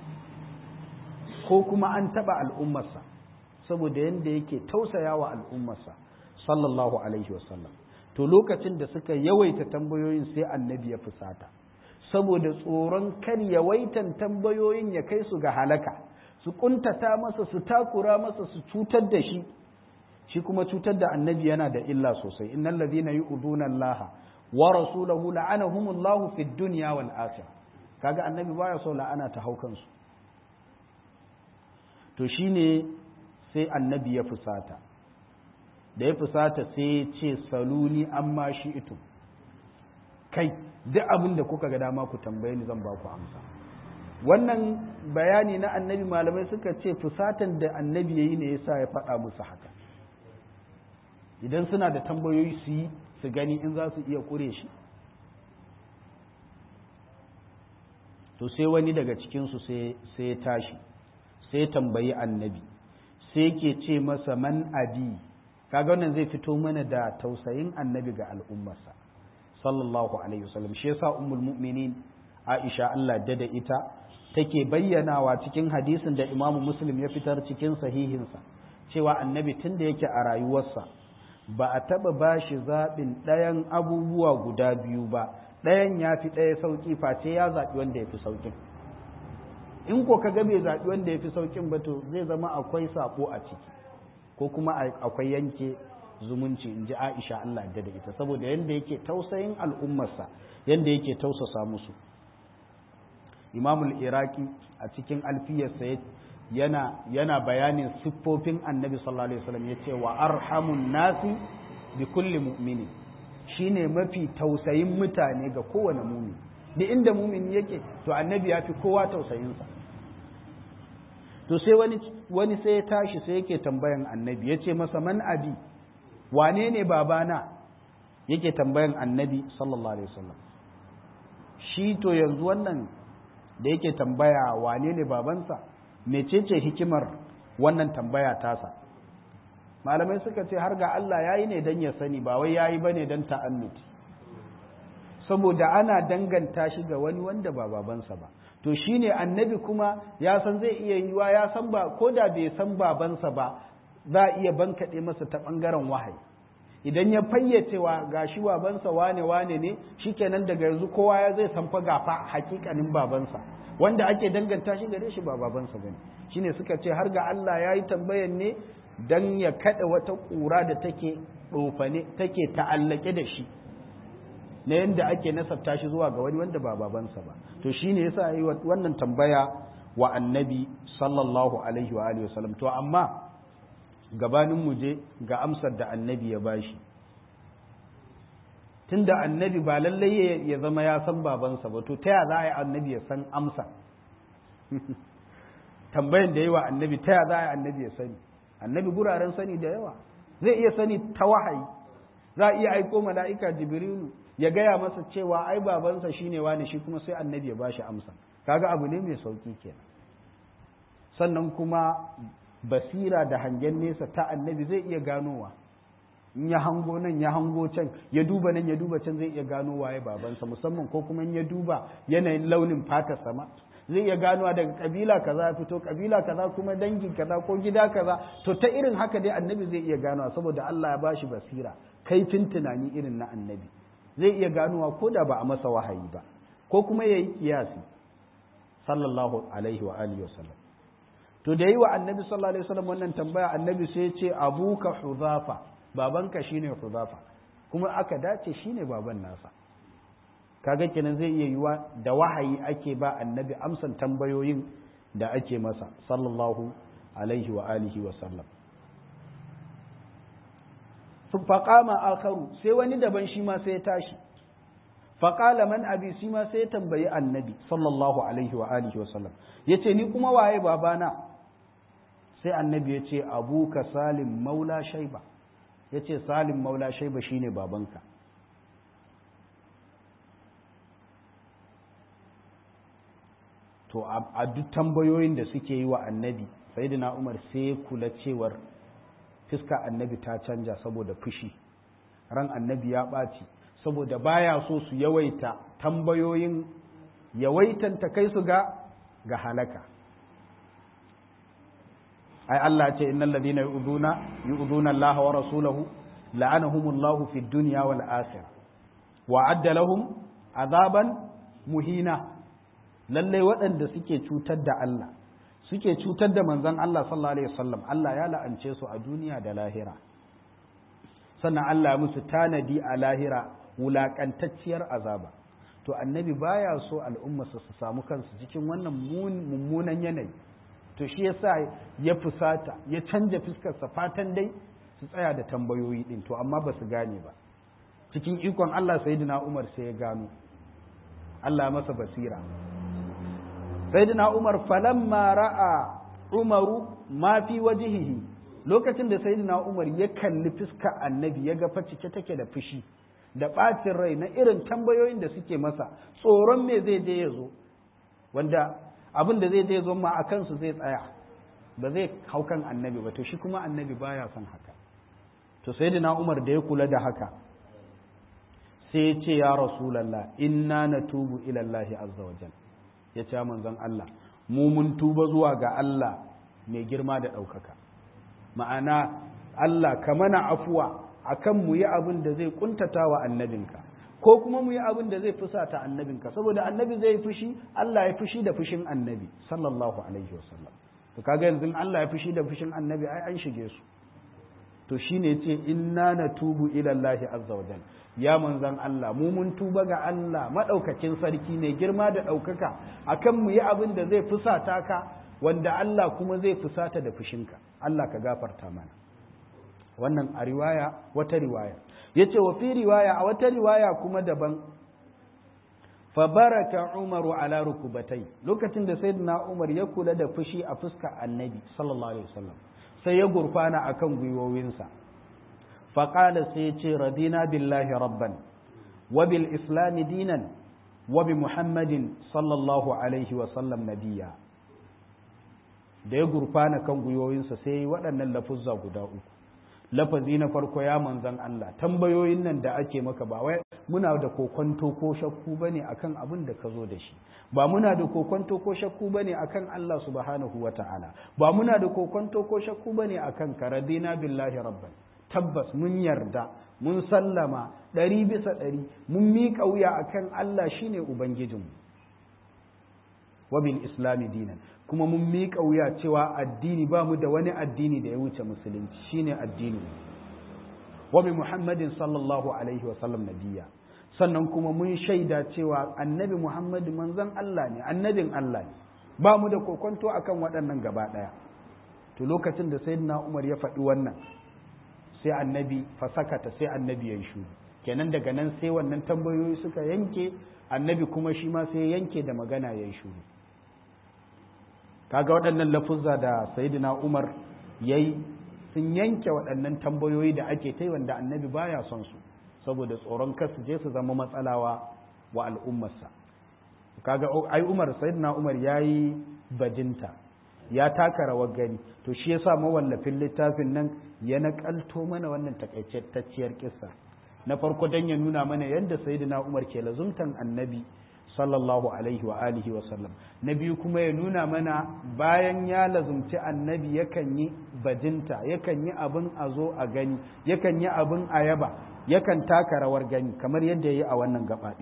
ko kuma an taba al'ummarsa, saboda yanda yake tausaya wa al'ummarsa sallallahu alaihi wasallam. To lokacin da suka yawaita tambayoyin sai annabi ya fusata, saboda tsoron kar yawaitan tambayoyin ya kai su ga halaka, su kuntata masa, su takura masa, su cutar da shi. Shi kuma cutar da annabi yana da illa sosai. Innal ladhina yu'dhuna Allaha wa rasulahu la'anahumullahu fid dunya wal akhirah. Kaga annabi baya so la'ana ta haukan su. To shine sai annabi ya fusata. Da ya fusata sai ya ce saluni amma shi ito. Kai duk abin da kuka ga dama ku tambaye ni zan ba ku amsa. Wannan bayani na annabi malamai suka ce fusatan da annabi yayi ne yasa ya faɗa musu haka. Idan suna da tambayoyi su yi su gani in za su iya kure shi. To sai wani daga cikinsu sai ya tashi sai tambayi annabi sai yake ce masa man abi. Kaga wannan zai fito mana da tausayin annabi ga al'ummarsa sallallahu alaihi wasallam. Shi yasa ummul mu'minin Aisha Allah da da ita take bayyanawa cikin hadisin da Imam Muslim ya fitar cikin sahihinsa cewa annabi tun da yake a rayuwarsa ba a taɓa ba shi zaɓin ɗayan abubuwa guda biyu ba, ɗayan ya fi ɗaya sauƙi face ya zaɓi wanda ya fi sauƙin. In ko ka ga bai zaɓi wanda ya fi sauƙin ba to zai zama akwai saƙo a ciki ko kuma akwai yanke zumunci, in ji Aisha Allah da da ita, saboda yadda yake tausayin al'ummarsa, yadda yake tausasa musu. Imamul Iraki a cikin alfiyarsa yana yana bayanin siffofin annabi sallallahu alaihi wasallam yace wa arhamun nasi bi kulli mu'mini, shine mafi tausayin mutane ga kowane mu'min. Da inda mu'min yake to annabi ya fi kowa tausayin sa. To sai wani wani sai ya tashi sai yake tambayan annabi yace masa man abi, wane ne babana? Yake tambayan annabi sallallahu alaihi wasallam. Shi to yanzu wannan da yake tambaya wane ne babansa, mecece hikimar wannan tambaya tasa? Malamai suka ce har ga Allah yayi ne dan ya sani, ba wai yayi bane dan ta'annuti, saboda ana danganta shi ga wani wanda ba babansa ba. To shine annabi kuma ya san zai iya yiwa ya san ba, ko da bai san babansa ba za a iya bankaɗe masa ta ɓangaren wahayi. Idan ya fayyacewa gashi babansa wane wane ne, shikenan daga yanzu kowa ya zai san fa gafa hakikanin babansa, wanda ake danganta shi gare shi ba babansa bane. Shine suka ce har ga Allah yayi tambayan ne dan ya kada wata kura da take dofane take ta'allake da shi, na yanda ake nasabta shi zuwa ga wani wanda ba babansa ba. To shine yasa yi wannan tambaya wa annabi sallallahu alaihi wa alihi wasallam. To amma gabanin mu je ga amsar da annabi ya bashi, tunda annabi ba lallai ya zama ya san babansa ba, to ta ya za a yi annabi ya san amsa? Tambayan da yi wa annabi ta ya za a yi annabi ya sani? Annabi guraren sani da yawa, zai iya sani ta wahayi, za a iya aiko mala'ika Jibrilu ya gaya masa cewa ai babansa shine wani, shi kuma sai annabi ya bashi amsa. Kaga abu ne mai sauki kenan. Sannan kuma basira da hangen nesa ta annabi zai iya ganowa, in ya hango nan ya hango can, ya duba nan ya duba can, zai iya gano waye babansa, musamman ko kuma in ya duba yanayin launin fatar sama, zai iya ganowa daga kabila kaza fito, kabila kaza kuma dangi kaza ko gida kaza. To ta irin haka dai annabi zai iya ganowa, saboda Allah ya bashi basira, kaifin tunani irin na annabi, zai iya ganowa ko da ba a masa wahayi ba, ko kuma yayi kiyasi sallallahu alaihi wa alihi wasallam. To da yi wa annabi sallallahu alaihi wasallam wannan tambaya, annabi sai ya ce abuka Hudhafa, babanka shine Hudhafa, kuma aka dace shine baban nasa. Kaga kenan zai iya yiwa da wahayi ake ba annabi amsan tambayoyin da ake masa sallallahu alaihi wa alihi wasallam. Faqama akharu, sai wani daban shi ma sai ya tashi. Faqala man abi, shi ma sai ya tambayi annabi sallallahu alaihi wa alihi wasallam, yace ni kuma waye babana? Sai annabi ya ce abuka Salim maula Shaiba, ya ce Salim maula Shaiba shine babanka. To a duk tambayoyin da suke yi wa annabi, sayyidina Umar sai kula cewar fiska annabi ta canja saboda fushi, ran annabi ya ɓaci, saboda baya so su yawaita tambayoyin yawaitan ta kai su ga ga halaka. ai Allah ce innal ladina yu'duna yu'duna Allah wa rasulahu la'anahumullahu fid dunya wal akhirah wa adda lahum azaban muhina. lalle waɗanda suke cutar da Allah suke cutar da manzon Allah sallallahu alaihi wasallam Allah ya la'ance su a duniya da lahira, sannan Allah ya musu tanadi a lahira wulakantacciyar azaba. to annabi baya so al'ummarsa su samu kansu cikin wannan mummunan yanayi, to shi yasa ya fusata ya canja fuskarsa fatan dai su tsaya da tambayoyi din, to amma ba su gane ba. cikin ikon Allah sayyidina Umar sai ya gano, Allah ya masa basira. sayyidina Umar falamma ra'a Umaru ma fi wajhihi, lokacin da sayyidina Umar ya kalli fuskar annabi ya ga fa cike take da fushi da ɓacin rai na irin tambayoyin da suke masa, tsoron me zai je ya zo, wanda abin da zai je ya zo ma a kansu zai tsaya, ba zai hau kan annabi ba, to shi kuma annabi baya son haka. to sayyidina Umar da ya kula da haka sai ya ce ya Rasulallah inna natubu ila Allah azza wa jal, ya ce manzon Allah mu mun tuba zuwa ga Allah mai girma da ɗaukaka, ma'ana Allah ka mana afuwa akan mu yi abin da zai kuntata wa annabinka, ko kuma mu yi abin da zai fusata annabinka, saboda annabi zai fushi, Allah ya fushi da fushin annabi sallallahu alaihi wasallam. to kaga yanzu Allah ya fushi da fushin annabi ai an shige su. to shine yace inna natubu ila Allah azza wa jalla, ya manzon Allah mu mun tuba ga Allah madaukakin sarki ne girma da daukaka akan mu yi abin da zai fusata ka, wanda Allah kuma zai fusata da fushinka, Allah ka gafarta mana. wannan a riwaya, wata riwaya yace wa fi riwaya, a wata riwaya kuma daban, fa baraka umaru ala rukubatai, lokacin da sayyidina Umar ya kula da fushi a fuskar annabi sallallahu alaihi wasallam sai ya gurfana akan gwiwowinsa, fa qala sai ya ce radina billahi rabban wa bil islam dinan wa bi muhammadin sallallahu alaihi wasallam nabiyya. da ya gurfana kan gwiwowinsa sai waɗannan lafuzza guda uku. lafazi na farko, ya manzan Allah, tambayoyin nan da ake maka ba wai muna da kokonto ko shakku bane akan abin da ka zo da shi, ba muna da kokonto ko shakku bane akan Allah subhanahu wata'ala, ba muna da kokonto ko shakku bane akan ka, radina billahi rabban, tabbas mun yarda mun sallama ɗari bisa ɗari mun miƙa wuya akan Allah shine ubangijinmu, wa bil islami dinan, kuma mun miƙa wuya cewa addini ba mu da wani addini da ya wuce musulunci shine addini, wa bi muhammadin sallallahu alaihi wa sallam nabiyya, sannan kuma mun shaida cewa annabi muhammadu manzon Allah ne, annabin Allah ne, ba mu da kokonto akan waɗannan gaba ɗaya. to lokacin da sayyidina Umar ya faɗi wannan sai annabi fasakata, sai annabi ya yi shuru, kenan daga nan sai wannan tambayoyi suka yanke, annabi kuma shi ma sai yanke da magana ya yi shuru. kaga waɗannan lafuzza da sayyidina Umar yayi sun yanke waɗannan tambayoyi da ake ta wanda annabi baya son su, saboda tsoron kar su je su zama matsalawa wa al'ummarsa. kaga ai Umar sayyidina Umar yayi bajinta, ya taka rawar gani, to shi yasa mawallafin littafin nan ya nakalto mana wannan takaitacciyar kissa. na farko dan ya nuna mana yadda sayyidina Umar ke lazumtan annabi sallallahu alaihi wa alihi wa sallam, na biyu kuma ya nuna mana bayan ya lazumci annabi yakan yi bajinta, yakan yi abin a zo a gani, yakan yi abin a yaba, yakan taka rawar gani kamar yadda ya yi a wannan gabaɗi.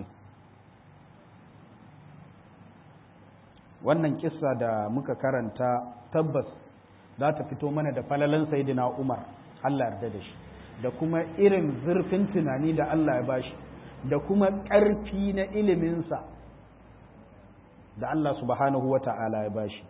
wannan kissa da muka karanta tabbas za ta fito mana da falalan sayyidina Umar, Allah yarda da shi, da kuma irin zurfin tunani da Allah ya bashi, da kuma ƙarfi na iliminsa da Allah subhanahu wa ta'ala ya bashi.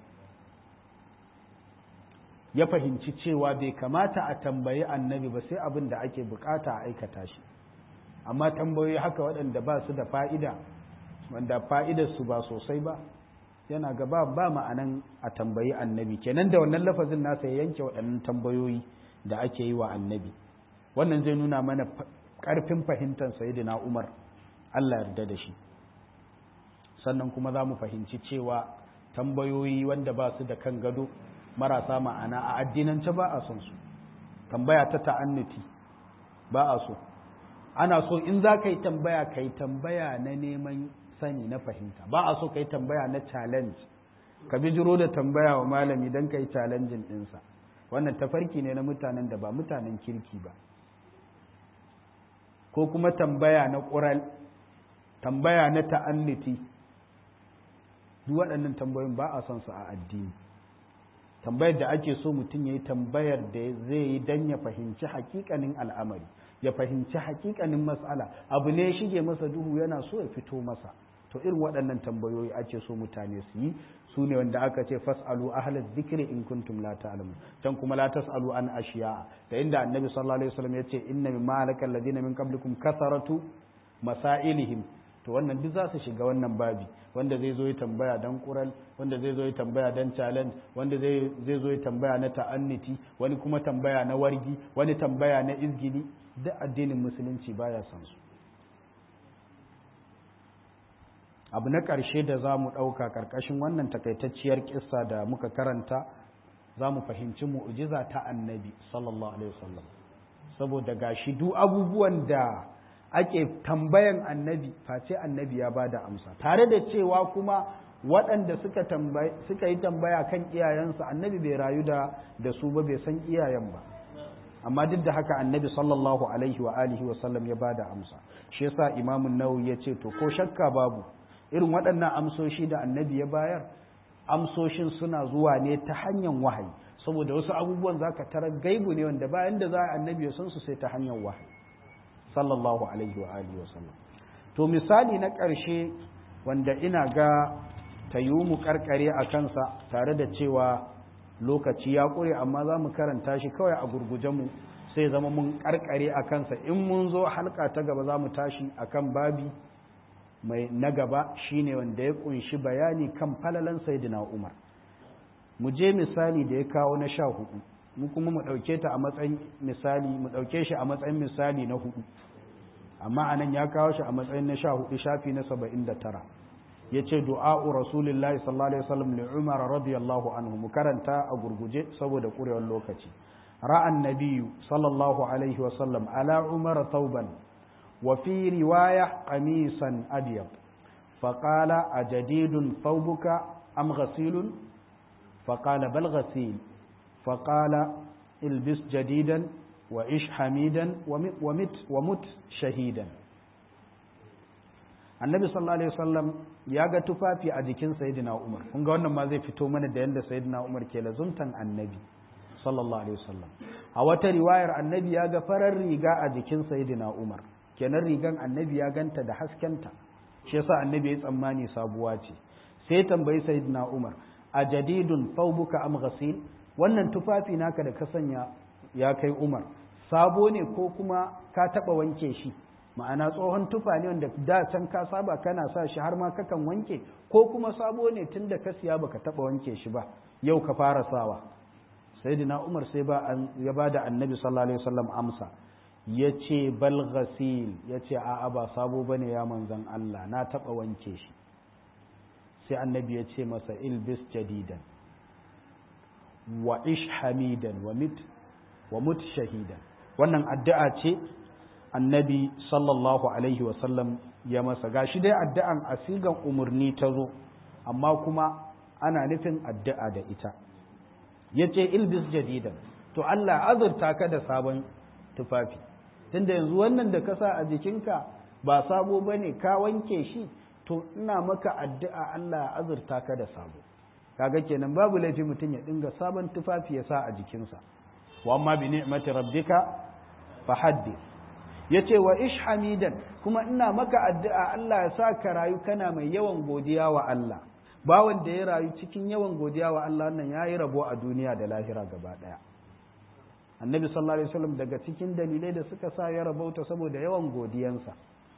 Ya fahimci cewa bai kamata a tambayi annabi ba sai abin da ake bukata a aikata shi, amma tambayoyi haka waɗanda ba su da fa'ida, wanda fa'idarsu ba sosai ba, yana gaba ba ma'anan a tambayi annabi, kenan da wannan lafazin nasa ya yanke waɗannan tambayoyi da ake yi wa annabi. wannan zai nuna mana ƙarfin fahimtar sayyidina Umar, Allah yarda da shi. sannan kuma za mu fahimci cewa tambayoyi wanda ba su da kan gado, marasa ma'ana, a addinance ba a son su. tambaya ta ta'annuti ba a so, ana so in za ka yi tambaya ka yi tambaya na neman sani na fahimta, ba a so ka yi tambaya na challenge, ka bijiro da tambaya wa malami don ka yi challenging ɗinsa. Wannan tafarki ne na mutanen da ba mutanen kirki ba. Ko kuma tambaya na ƙural, tambaya na ta'anniti, duk waɗannan tambayoyin ba a son su a addini. Tambayar da ake so mutum ya yi tambayar da zai yi don ya fahimci hakikanin al'amari, ya fahimci hakikanin matsala, abu ne shige masa duhu yana so ya fito masa. To irin waɗannan tambayoyi ake so mutane su yi, su ne wanda aka ce fas'alu ahlaz zikri in kuntum la ta'lamun, can kuma la tas'alu an ashiya, da inda annabi sallallahu alaihi wasallam ya ce inna mimma halaka alladhina min qablikum kasaratu masailihim. To wannan duk za su shiga wannan babi, wanda zai zo ya tambaya dan kural, wanda zai zo ya tambaya dan challenge, wanda zai zai zo ya tambaya na ta'anniti, wani kuma tambaya na wargi, wani tambaya na izgili, duk addinin musulunci baya san su. Abu na ƙarshe da za mu ɗauka ƙarƙashin wannan takaitacciyar ƙissa da muka karanta, za mu fahimci mu'ujiza ta annabi sallallahu alaihi wasallam, saboda gashi duk abubuwan da ake tambayan annabi face annabi ya ba da amsa, tare da cewa kuma waɗanda suka suka yi tambaya kan iyayensu annabi bai rayu da da su ba, bai san iyayen ba, amma duk da haka annabi sallallahu alaihi wa alihi wa sallam ya ba da amsa. Shi yasa imamun nawawi ya ce to ko shakka babu irin waɗannan amsoshi da annabi ya bayar, amsoshin suna zuwa ne ta hanyar wahayi, saboda wasu abubuwan za ka tarar gaibu ne wanda bayan da za a annabi ya san su sai ta hanyar wahayi sallallahu alaihi wa alihi wasallam. To misali na ƙarshe wanda ina ga ta yi mu karkare a kansa, tare da cewa lokaci ya ƙure amma za mu karanta shi kawai a gurguje mu sai zama mun karkare a kansa, in mun zo halka ta gaba za mu tashi akan babi mai na gaba shine wanda ya kunshi bayani kan falalan sayyidina Umar. Mu je misali da ya kawo na sha hudu, mu kuma mu ɗauke ta a matsayin misali, mu ɗauke shi a matsayin misali na hudu, amma anan ya kawo shi a matsayin na sha hudu, shafi na saba'in da tara. Ya ce du'a'u rasulillahi sallallahu alaihi wasallam li Umar radiyallahu anhu, mu karanta a gurguje saboda ƙurewar lokaci. Ra'an nabiyyu sallallahu alaihi wasallam ala Umar tauban وفي رواية قميصا أبيض فقال أجديد ثوبك أم غسيل فقال بل غسيل فقال البس جديدا وعش حميدا ومت, ومت شهيدا. النبي صلى الله عليه وسلم ya ga tufafi a jikin sayyidina Umar, kun ga wannan ma zai fito mana da yanda sayyidina Umar ke lazumtan annabi sallallahu alaihi wasallam. A wata riwayar annabi ya ga farar riga a jikin sayyidina Umar, kenan rigan annabi ya ganta da haskenta, shi yasa annabi ya tsammani sabuwa ce. Sai tambayi sayyidina Umar, a jadidun thawbuka am ghasil, wannan tufafi naka da ka sanya ya kai Umar sabo ne ko kuma ka taba wanke shi? Ma'ana tsohon tufa ne wanda da can ka saba kana sa shi har ma kakan wanke, ko kuma sabo ne tunda ka siya baka taba wanke shi ba, yau ka fara sawa? Sayyidina Umar sai ba ya bada annabi sallallahu alaihi wasallam amsa, ya ce bal ghasil, ya ce a'a ba sabo bane ya manzan Allah, na taɓa wanke shi. Sai annabi ya ce masa ilbis jadidan wa ish hamidan wa mit wa mut shahidan. Wannan addu'a ce annabi sallallahu alaihi wasallam ya masa, gashi dai addu'an asigan umarni ta zo, amma kuma ana nufin addu'a da ita. Ya ce ilbis jadidan, to Allah azurta ka da sabon tufafi, tunda yanzu wannan da ka sa a jikinka ba sabo ba ne, ka wanke shi, to ina maka addu'a Allah ya azurta ka da sabo. Kaga kenan babu laifi mutum ya dinga sabon tufafi ya sa a jikinsa. Wa amma bi ni'mati rabbika fa haddith. Yace wa ish hamidan, kuma ina maka addu'a Allah ya sa ka rayu kana mai yawan godiya wa Allah. Bawan da ya rayu cikin yawan godiya wa Allah nan yayi rabo a duniya da lahira gaba daya. Annabi sallallahu alaihi wasallam daga cikin dalilai da suka sa ya rabauta saboda yawan godiyansa.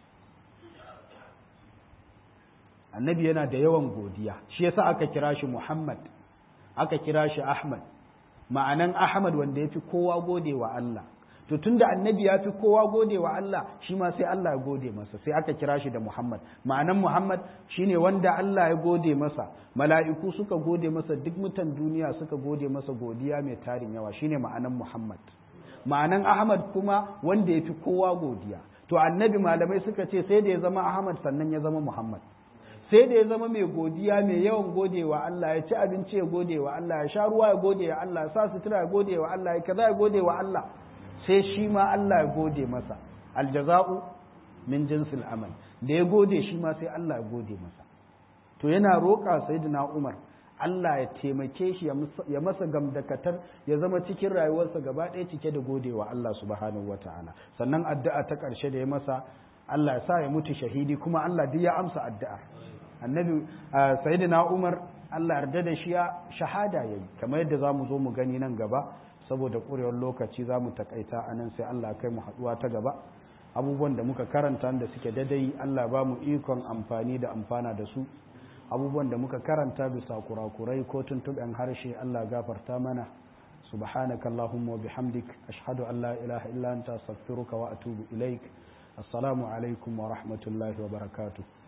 Annabi yana da yawan godiya, shi yasa aka kira shi Muhammad, aka kira shi Ahmad. Ma'anan Ahmad wanda yafi kowa gode wa Allah. To tunda annabi ya fi kowa gode wa Allah, shi ma sai Allah ya gode masa, sai aka kira shi da Muhammad. Ma'anan Muhammad shine wanda Allah ya gode masa, mala'iku suka gode masa, duk mutan duniya suka gode masa godiya mai tarin yawa, shine ma'anan Muhammad. Ma'anan Ahmad kuma wanda ya fi kowa godiya. to annabi malamai suka ce sai da ya zama Ahmad sannan ya zama Muhammad, sai da ya zama mai godiya mai yawan godewa Allah, ya ci abinci ya godewa Allah, ya sha ruwa ya godewa Allah, ya sa sutura ya godewa Allah, ya kaza ya godewa Allah, sai shi ma Allah ya gode masa. Aljaza'u min jinsil amal, da ya gode shi ma sai Allah ya gode masa. To yana roƙa sayyidina Umar Allah ya taimake shi ya masa gamdakatar ya zama cikin rayuwarsa gaba ɗaya cike da godewa Allah subhanahu wata'ala. Sannan addu'a ta ƙarshe da ya masa, Allah ya sa ya mutu shahidi, kuma Allah duk ya amsa addu'a. Annabi sayyidina Umar Allah yarda da shi ya shahada yayi, kamar yadda zamu zo mu gani nan gaba. Saboda ƙurewar lokaci zamu takaita anan, sai Allah kai mu haɗuwa ta gaba. Abubuwan da muka karanta da suke dadai Allah ba mu ikon amfani da amfana da su. Abubuwan da muka karanta bisa kurakurai ko tuntuɓen harshe Allah gafarta mana. Subhanaka Allahumma wa bihamdik, ashhadu an la ilaha illa anta astaghfiruka wa atubu ilaik. Assalamu alaikum wa rahmatullahi wa barakatuh.